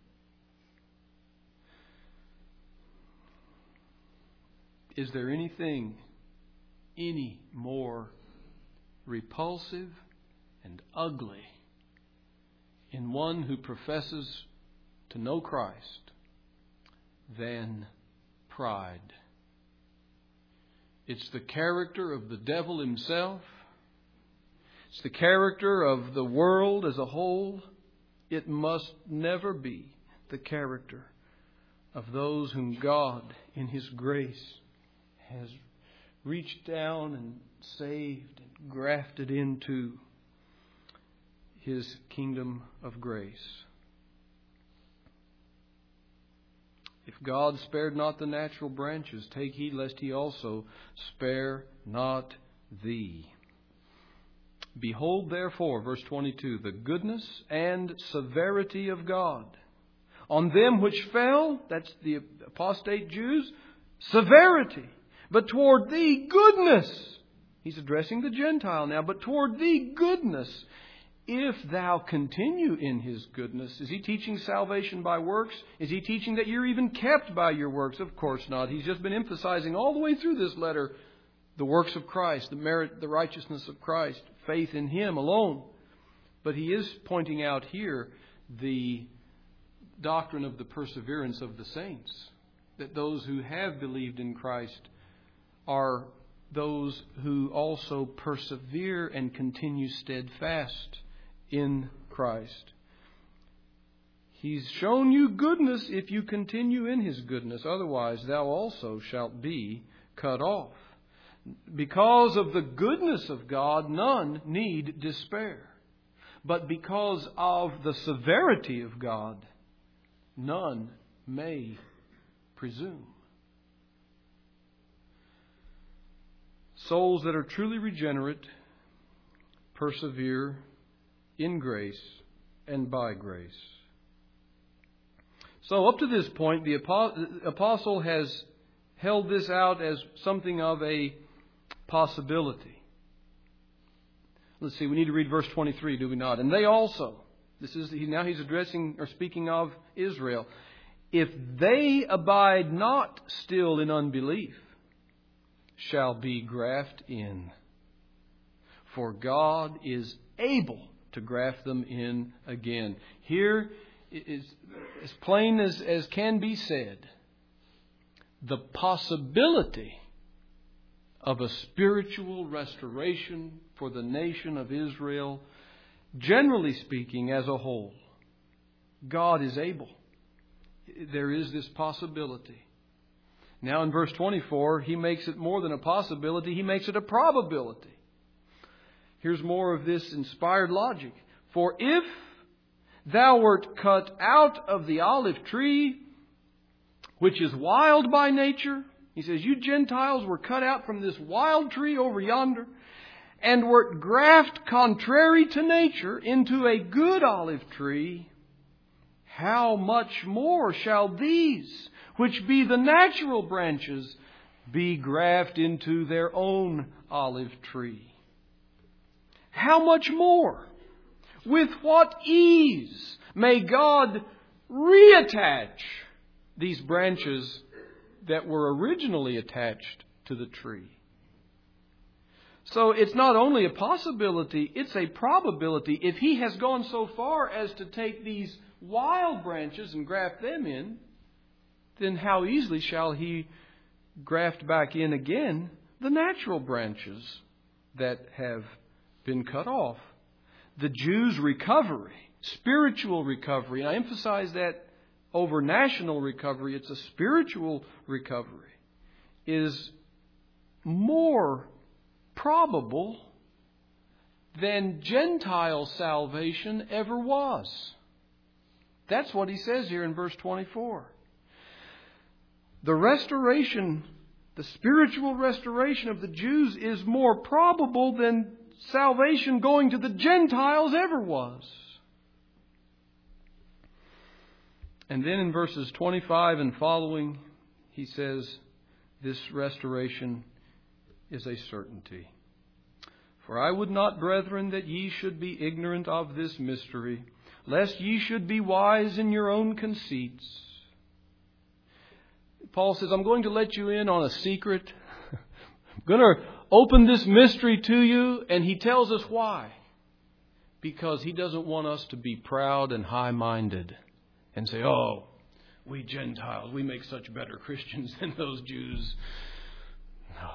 Is there anything any more repulsive and ugly in one who professes to know Christ than pride? It's the character of the devil himself. It's the character of the world as a whole. It must never be the character of those whom God, in His grace, has reached down and saved and grafted into His kingdom of grace. If God spared not the natural branches, take heed lest He also spare not thee. Behold therefore, verse twenty-two, the goodness and severity of God on them which fell, that's the apostate Jews, severity. But toward thee goodness. He's addressing the Gentile now. But toward thee goodness, if thou continue in His goodness. Is He teaching salvation by works? Is He teaching that you're even kept by your works? Of course not. He's just been emphasizing all the way through this letter the works of Christ, the merit, the righteousness of Christ, faith in Him alone. But he is pointing out here the doctrine of the perseverance of the saints, that those who have believed in Christ are those who also persevere and continue steadfast in Christ. He's shown you goodness if you continue in His goodness. Otherwise, thou also shalt be cut off. Because of the goodness of God, none need despair. But because of the severity of God, none may presume. Souls that are truly regenerate persevere in grace and by grace. So up to this point, the apostle has held this out as something of a possibility. Let's see, we need to read verse twenty-three, do we not? And they also, this is now he's addressing or speaking of Israel. If they abide not still in unbelief, shall be grafted in. For God is able to graft them in again. Here is as plain as, as can be said, the possibility of a spiritual restoration for the nation of Israel, generally speaking, as a whole. God is able. There is this possibility. Now in verse twenty-four, he makes it more than a possibility, he makes it a probability. Here's more of this inspired logic. For if thou wert cut out of the olive tree, which is wild by nature, he says, you Gentiles were cut out from this wild tree over yonder, and wert grafted contrary to nature into a good olive tree, how much more shall these, which be the natural branches, be grafted into their own olive tree? How much more? With what ease may God reattach these branches that were originally attached to the tree? So it's not only a possibility, it's a probability. If He has gone so far as to take these wild branches and graft them in, then how easily shall He graft back in again the natural branches that have been cut off? The Jews' recovery, spiritual recovery, and I emphasize that over national recovery, it's a spiritual recovery, is more probable than Gentile salvation ever was. That's what he says here in verse twenty-four. The restoration, the spiritual restoration of the Jews is more probable than salvation going to the Gentiles ever was. And then in verses twenty-five and following, he says, this restoration is a certainty. For I would not, brethren, that ye should be ignorant of this mystery, lest ye should be wise in your own conceits. Paul says, I'm going to let you in on a secret. I'm going to open this mystery to you. And he tells us why. Because he doesn't want us to be proud and high-minded and say, oh, we Gentiles, we make such better Christians than those Jews. No.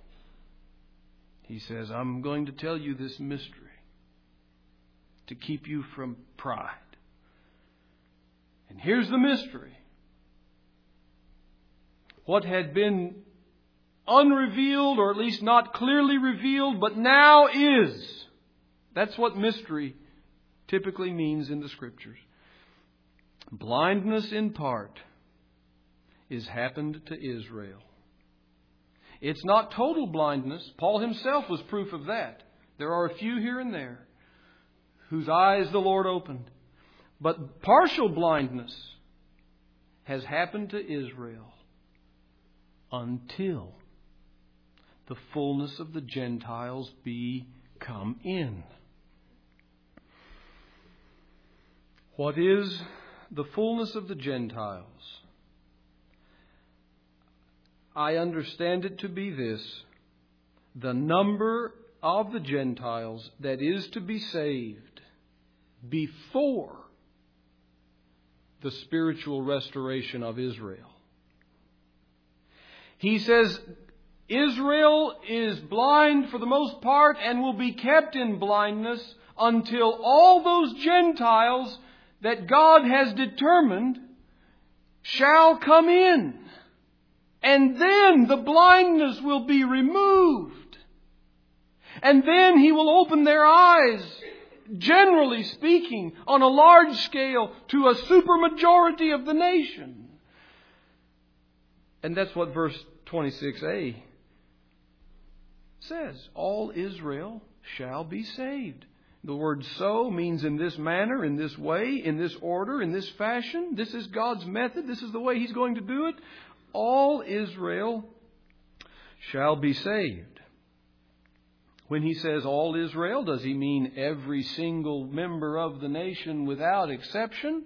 He says, I'm going to tell you this mystery to keep you from pride. And here's the mystery. What had been unrevealed, or at least not clearly revealed, but now is. That's what mystery typically means in the Scriptures. Blindness in part is happened to Israel. It's not total blindness. Paul himself was proof of that. There are a few here and there whose eyes the Lord opened. But partial blindness has happened to Israel until the fullness of the Gentiles be come in. What is the fullness of the Gentiles? I understand it to be this: the number of the Gentiles that is to be saved before the spiritual restoration of Israel. He says Israel is blind for the most part and will be kept in blindness until all those Gentiles that God has determined shall come in. And then the blindness will be removed. And then He will open their eyes, generally speaking, on a large scale to a supermajority of the nation. And that's what verse twenty-six a says. All Israel shall be saved. The word so means in this manner, in this way, in this order, in this fashion. This is God's method. This is the way He's going to do it. All Israel shall be saved. When He says all Israel, does He mean every single member of the nation without exception?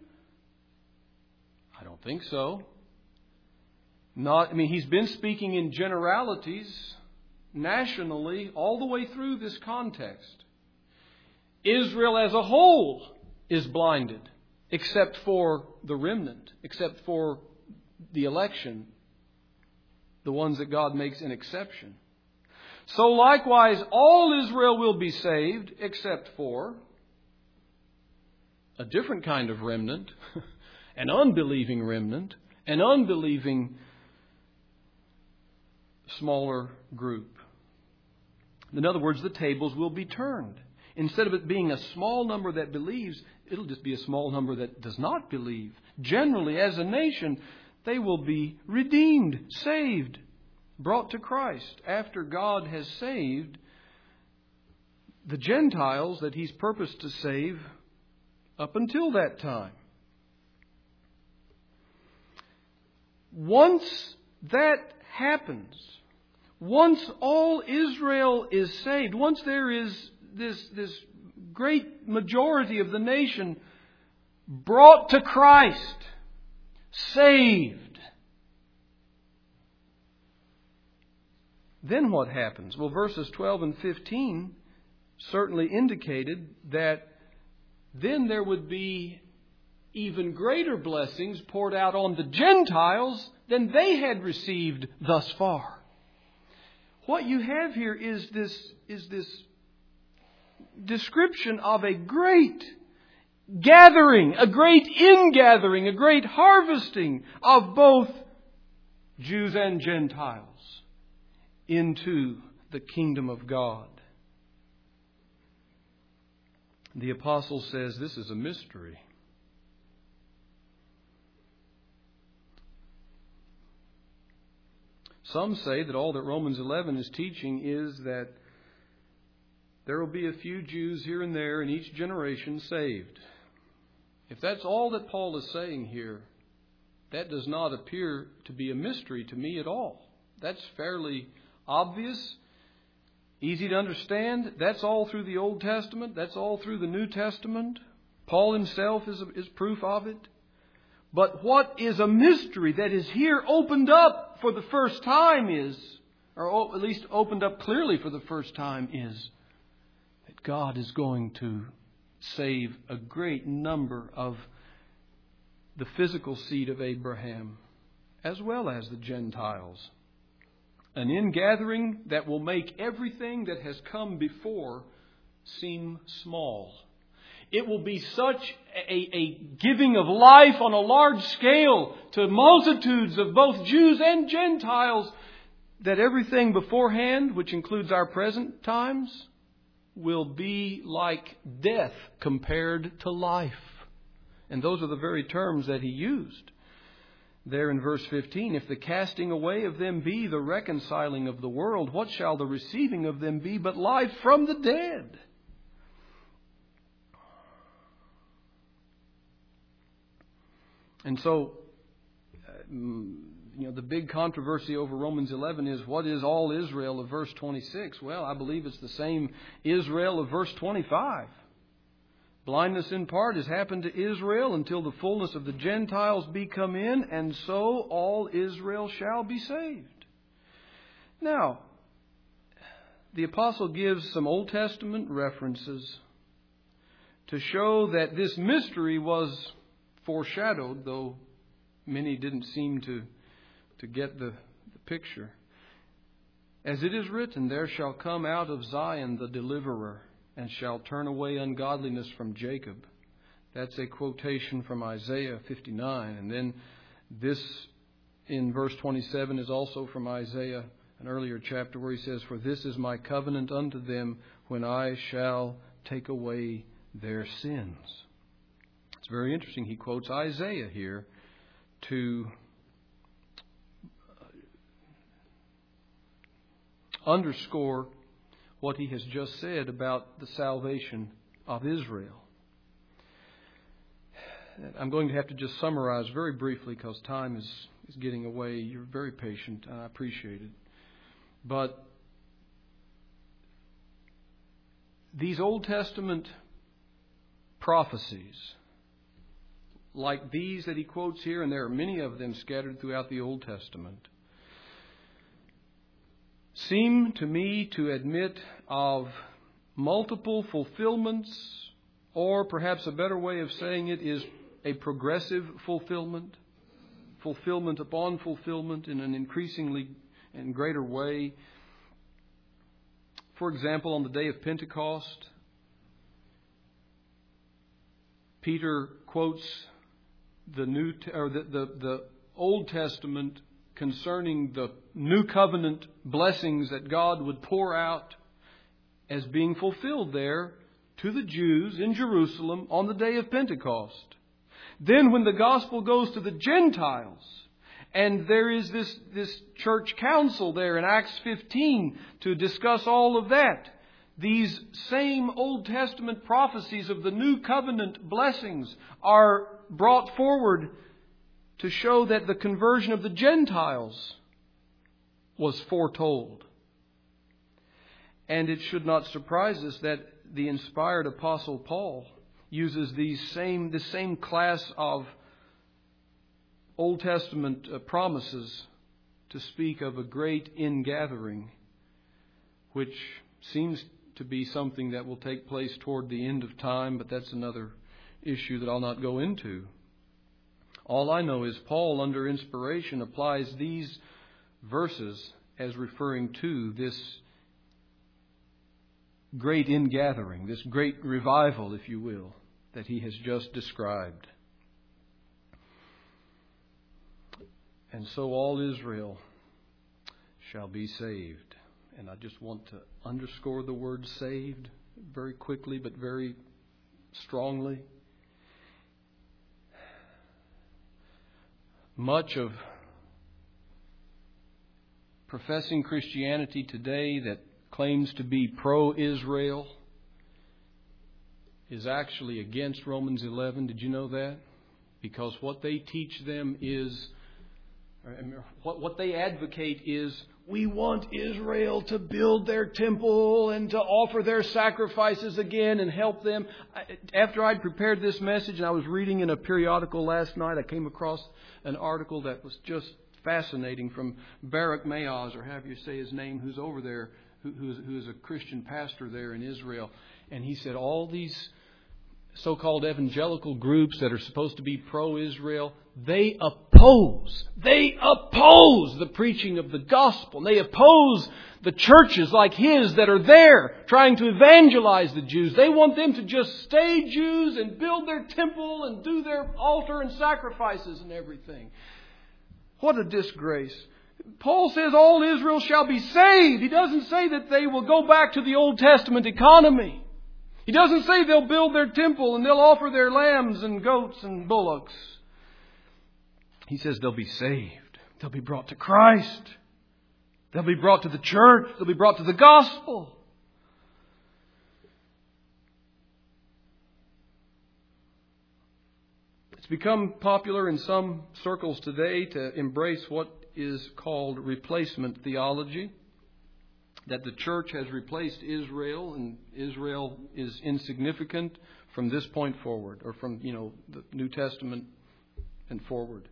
I don't think so. Not, I mean, He's been speaking in generalities nationally all the way through this context. Israel as a whole is blinded, except for the remnant, except for the election, the ones that God makes an exception. So likewise, all Israel will be saved, except for a different kind of remnant, an unbelieving remnant, an unbelieving smaller group. In other words, the tables will be turned. Instead of it being a small number that believes, it'll just be a small number that does not believe. Generally, as a nation, they will be redeemed, saved, brought to Christ after God has saved the Gentiles that He's purposed to save up until that time. Once that happens, once all Israel is saved, once there is this, this great majority of the nation brought to Christ, saved, then what happens? Well, verses twelve and fifteen certainly indicated that then there would be even greater blessings poured out on the Gentiles than they had received thus far. What you have here is this, is this description of a great gathering, a great ingathering, a great harvesting of both Jews and Gentiles into the kingdom of God. The apostle says this is a mystery. Some say that all that Romans eleven is teaching is that there will be a few Jews here and there in each generation saved. If that's all that Paul is saying here, that does not appear to be a mystery to me at all. That's fairly obvious, easy to understand. That's all through the Old Testament. That's all through the New Testament. Paul himself is, is proof of it. But what is a mystery that is here opened up for the first time is, or at least opened up clearly for the first time is, that God is going to save a great number of the physical seed of Abraham, as well as the Gentiles. An ingathering that will make everything that has come before seem small. It will be such a, a giving of life on a large scale to multitudes of both Jews and Gentiles that everything beforehand, which includes our present times, will be like death compared to life. And those are the very terms that he used there in verse fifteen. If the casting away of them be the reconciling of the world, what shall the receiving of them be but life from the dead? And so, you know, the big controversy over Romans eleven is, what is all Israel of verse twenty-six? Well, I believe it's the same Israel of verse twenty-five. Blindness in part has happened to Israel until the fullness of the Gentiles be come in, and so all Israel shall be saved. Now, the apostle gives some Old Testament references to show that this mystery was foreshadowed, though many didn't seem to, to get the, the picture. As it is written, there shall come out of Zion the deliverer, and shall turn away ungodliness from Jacob. That's a quotation from Isaiah fifty-nine. And then this in verse twenty-seven is also from Isaiah, an earlier chapter, where he says, "For this is my covenant unto them when I shall take away their sins." It's very interesting. He quotes Isaiah here to underscore what he has just said about the salvation of Israel. I'm going to have to just summarize very briefly because time is, is getting away. You're very patient, and I appreciate it. But these Old Testament prophecies, like these that he quotes here, and there are many of them scattered throughout the Old Testament, seem to me to admit of multiple fulfillments, or perhaps a better way of saying it is a progressive fulfillment, fulfillment upon fulfillment in an increasingly and greater way. For example, on the day of Pentecost, Peter quotes the New or the, the, the Old Testament concerning the new covenant blessings that God would pour out as being fulfilled there to the Jews in Jerusalem on the day of Pentecost. Then when the gospel goes to the Gentiles, and there is this, this church council there in Acts fifteen to discuss all of that, these same Old Testament prophecies of the new covenant blessings are brought forward to show that the conversion of the Gentiles was foretold. And it should not surprise us that the inspired Apostle Paul uses these same this same class of Old Testament uh, promises to speak of a great ingathering, which seems to be something that will take place toward the end of time, but that's another issue that I'll not go into. All I know is Paul, under inspiration, applies these verses as referring to this great ingathering, this great revival, if you will, that he has just described. And so all Israel shall be saved. And I just want to underscore the word saved very quickly but very strongly. Much of professing Christianity today that claims to be pro-Israel is actually against Romans eleven. Did you know that? Because what they teach them is, what, what they advocate is, we want Israel to build their temple and to offer their sacrifices again and help them. After I'd prepared this message and I was reading in a periodical last night, I came across an article that was just fascinating from Barak Mayaz, or however you say his name, who's over there, who, who, is, who is a Christian pastor there in Israel. And he said all these so-called evangelical groups that are supposed to be pro-Israel, they oppose, they oppose the preaching of the gospel. They oppose the churches like his that are there trying to evangelize the Jews. They want them to just stay Jews and build their temple and do their altar and sacrifices and everything. What a disgrace. Paul says all Israel shall be saved. He doesn't say that they will go back to the Old Testament economy. He doesn't say they'll build their temple and they'll offer their lambs and goats and bullocks. He says they'll be saved. They'll be brought to Christ. They'll be brought to the church. They'll be brought to the gospel. It's become popular in some circles today to embrace what is called replacement theology. That the church has replaced Israel and Israel is insignificant from this point forward, or from, you know, the New Testament and forward.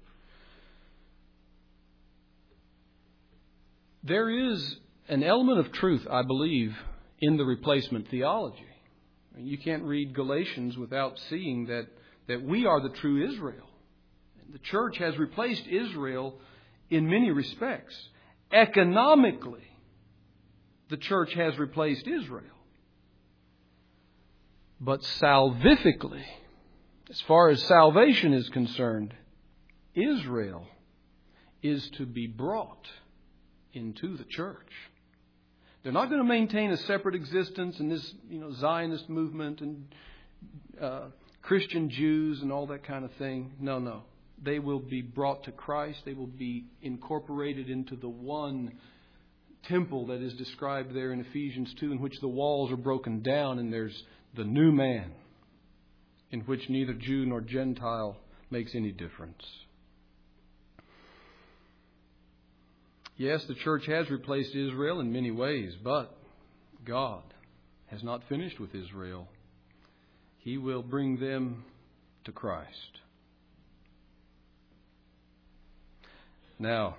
There is an element of truth, I believe, in the replacement theology. You can't read Galatians without seeing that, that we are the true Israel. The church has replaced Israel in many respects. Economically, the church has replaced Israel. But salvifically, As far as salvation is concerned, Israel is to be brought into the church. They're not going to maintain a separate existence in this, you know, Zionist movement and uh, Christian Jews and all that kind of thing. No, no. They will be brought to Christ. They will be incorporated into the one temple that is described there in Ephesians two, in which the walls are broken down and there's the new man, in which neither Jew nor Gentile makes any difference. Yes, the church has replaced Israel in many ways, but God has not finished with Israel. He will bring them to Christ. Now,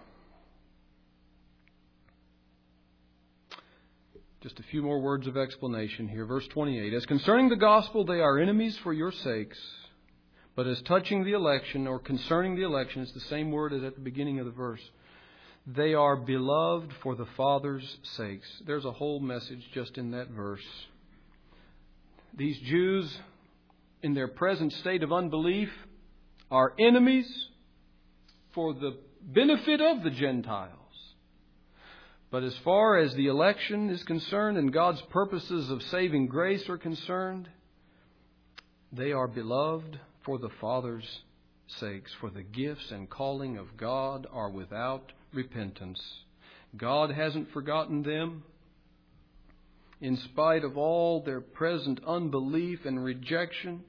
just a few more words of explanation here. Verse twenty-eight. As concerning the gospel, they are enemies for your sakes. But as touching the election, or concerning the election, it's the same word as at the beginning of the verse. They are beloved for the Father's sakes. There's a whole message just in that verse. These Jews, in their present state of unbelief, are enemies for the benefit of the Gentiles. But as far as the election is concerned and God's purposes of saving grace are concerned, they are beloved for the Father's sakes. For the gifts and calling of God are without repentance. God hasn't forgotten them. In spite of all their present unbelief and rejection,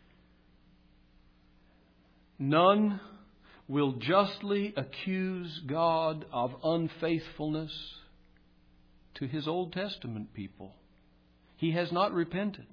none will justly accuse God of unfaithfulness to His Old Testament people. He has not repented.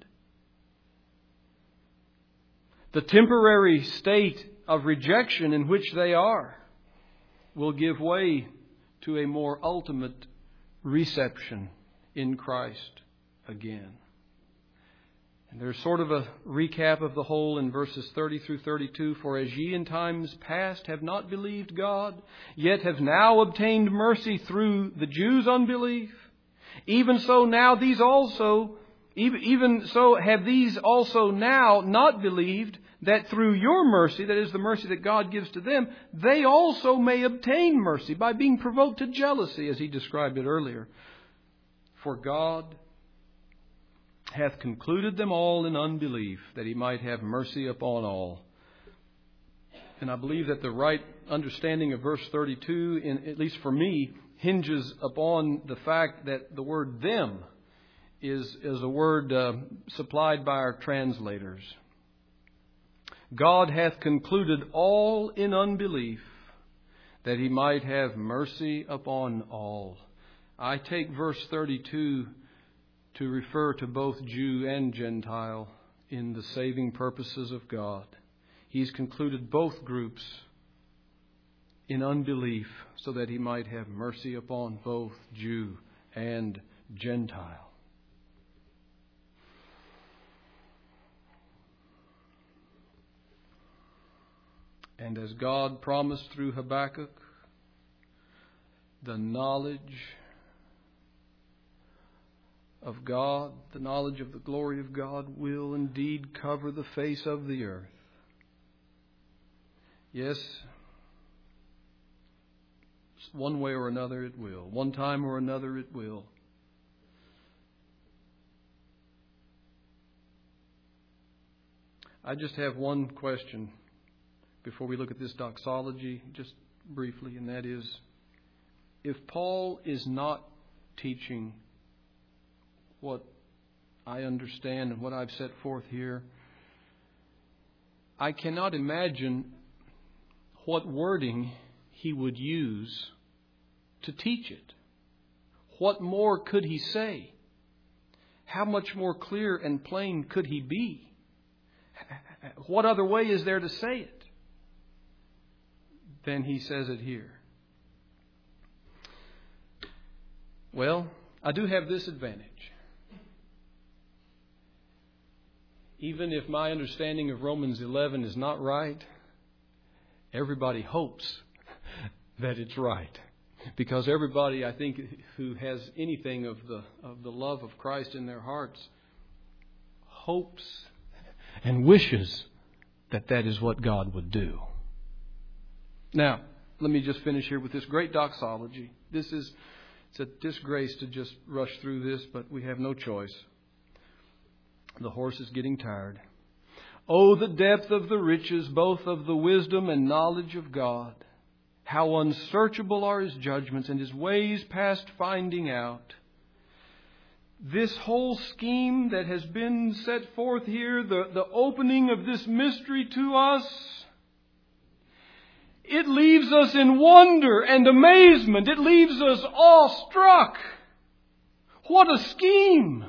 The temporary state of rejection in which they are will give way to a more ultimate reception in Christ again. And there's sort of a recap of the whole in verses thirty through thirty-two. For as ye in times past have not believed God, yet have now obtained mercy through the Jews' unbelief, even so now these also, even, even so have these also now not believed, that through your mercy, that is the mercy that God gives to them, they also may obtain mercy by being provoked to jealousy, as he described it earlier. For God hath concluded them all in unbelief, that He might have mercy upon all. And I believe that the right understanding of verse thirty-two, in, at least for me, hinges upon the fact that the word them is, is a word uh, supplied by our translators. God hath concluded all in unbelief, that He might have mercy upon all. I take verse thirty-two to refer to both Jew and Gentile in the saving purposes of God. He's concluded both groups in unbelief so that He might have mercy upon both Jew and Gentile. And as God promised through Habakkuk, the knowledge of God, the knowledge of the glory of God will indeed cover the face of the earth. Yes, one way or another it will. One time or another it will. I just have one question before we look at this doxology, just briefly, and that is, if Paul is not teaching what I understand and what I've set forth here, I cannot imagine what wording he would use to teach it. What more could he say? How much more clear and plain could he be? What other way is there to say it than he says it here? Well, I do have this advantage. Even if my understanding of Romans eleven is not right, everybody hopes that it's right. Because everybody, I think, who has anything of the of the love of Christ in their hearts hopes and wishes that that is what God would do. Now, let me just finish here with this great doxology. This is, it's a disgrace to just rush through this, but we have no choice. The horse is getting tired. Oh, the depth of the riches, both of the wisdom and knowledge of God. How unsearchable are His judgments and His ways past finding out. This whole scheme that has been set forth here, the, the opening of this mystery to us, it leaves us in wonder and amazement. It leaves us awestruck. What a scheme!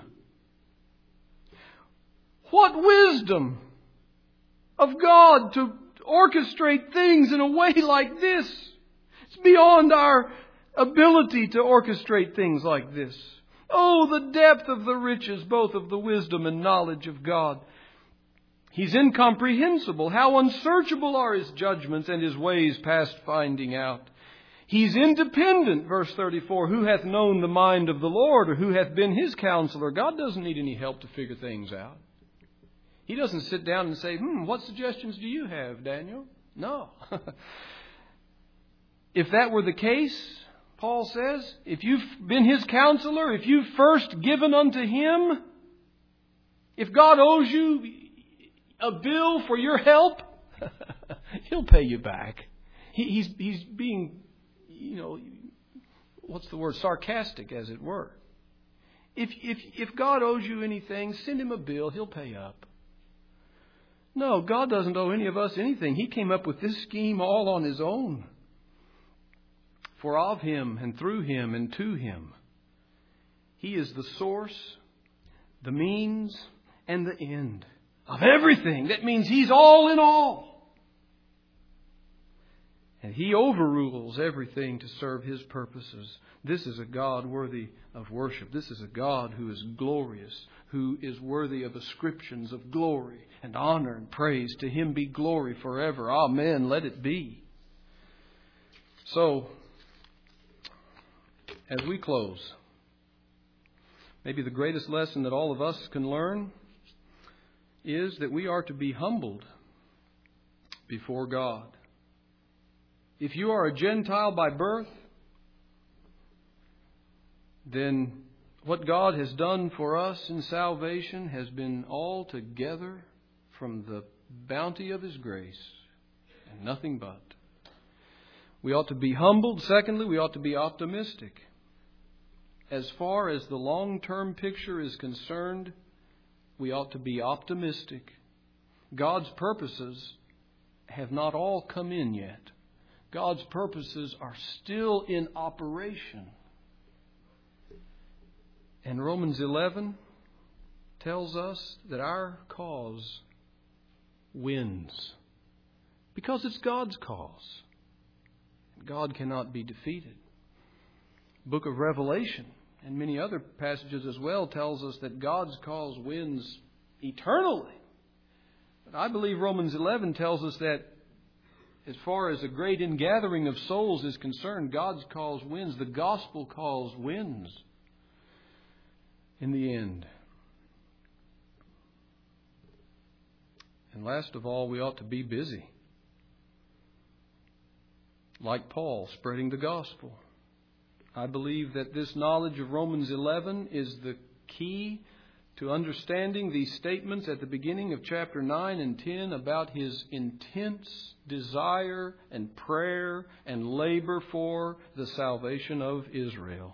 What wisdom of God to orchestrate things in a way like this. It's beyond our ability to orchestrate things like this. Oh, the depth of the riches, both of the wisdom and knowledge of God. He's incomprehensible. How unsearchable are His judgments and His ways past finding out. He's independent, verse thirty-four. Who hath known the mind of the Lord, or who hath been His counselor? God doesn't need any help to figure things out. He doesn't sit down and say, hmm, what suggestions do you have, Daniel? No. If that were the case, Paul says, if you've been His counselor, if you've first given unto Him, if God owes you a bill for your help, He'll pay you back. He, he's, he's being, you know, what's the word? Sarcastic, as it were. If, if, if God owes you anything, send Him a bill. He'll pay up. No, God doesn't owe any of us anything. He came up with this scheme all on His own. For of Him and through Him and to Him. He is the source, the means, and the end of everything. That means He's all in all. And He overrules everything to serve His purposes. This is a God worthy of worship. This is a God who is glorious, who is worthy of ascriptions of glory and honor and praise. To Him be glory forever. Amen. Let it be. So, as we close, maybe the greatest lesson that all of us can learn is that we are to be humbled before God. If you are a Gentile by birth, then what God has done for us in salvation has been altogether from the bounty of His grace and nothing but. We ought to be humbled. Secondly, we ought to be optimistic. As far as the long-term picture is concerned, we ought to be optimistic. God's purposes have not all come in yet. God's purposes are still in operation. And Romans eleven tells us that our cause wins. Because it's God's cause. God cannot be defeated. The book of Revelation and many other passages as well tells us that God's cause wins eternally. But I believe Romans eleven tells us that as far as a great ingathering of souls is concerned, God's cause wins. The gospel cause wins in the end. And last of all, we ought to be busy. Like Paul, spreading the gospel. I believe that this knowledge of Romans eleven is the key to understanding these statements at the beginning of chapter nine and ten about His intense desire and prayer and labor for the salvation of Israel.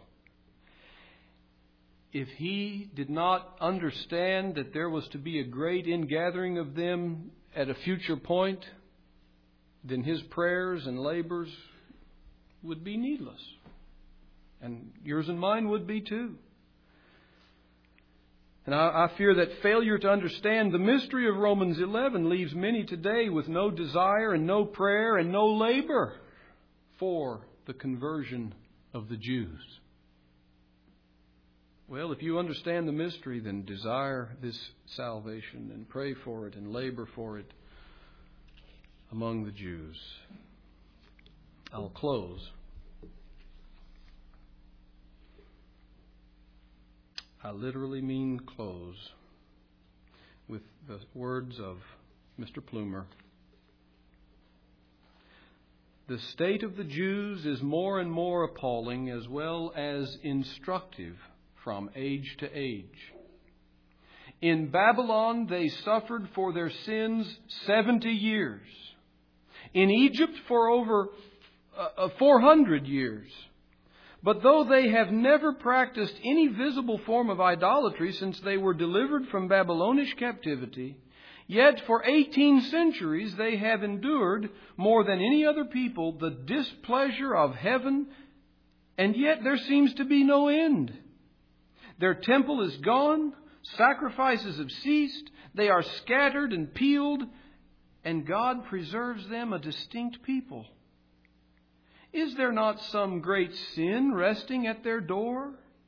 If He did not understand that there was to be a great ingathering of them at a future point, then His prayers and labors would be needless. And yours and mine would be too. And I, I fear that failure to understand the mystery of Romans eleven leaves many today with no desire and no prayer and no labor for the conversion of the Jews. Well, if you understand the mystery, then desire this salvation and pray for it and labor for it among the Jews. I'll close. I literally mean close with the words of Mister Plumer. The state of the Jews is more and more appalling as well as instructive from age to age. In Babylon, they suffered for their sins seventy years. In Egypt, for over uh, four hundred years. But though they have never practiced any visible form of idolatry since they were delivered from Babylonish captivity, yet for eighteen centuries they have endured more than any other people the displeasure of heaven, and yet there seems to be no end. Their temple is gone, sacrifices have ceased, they are scattered and peeled, and God preserves them a distinct people. Is there not some great sin resting at their door?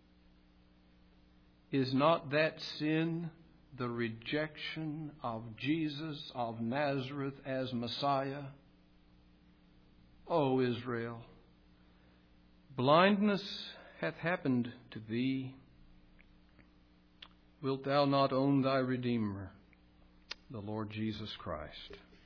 Is not that sin the rejection of Jesus of Nazareth as Messiah? O Israel, blindness hath happened to thee. Wilt thou not own thy Redeemer, the Lord Jesus Christ?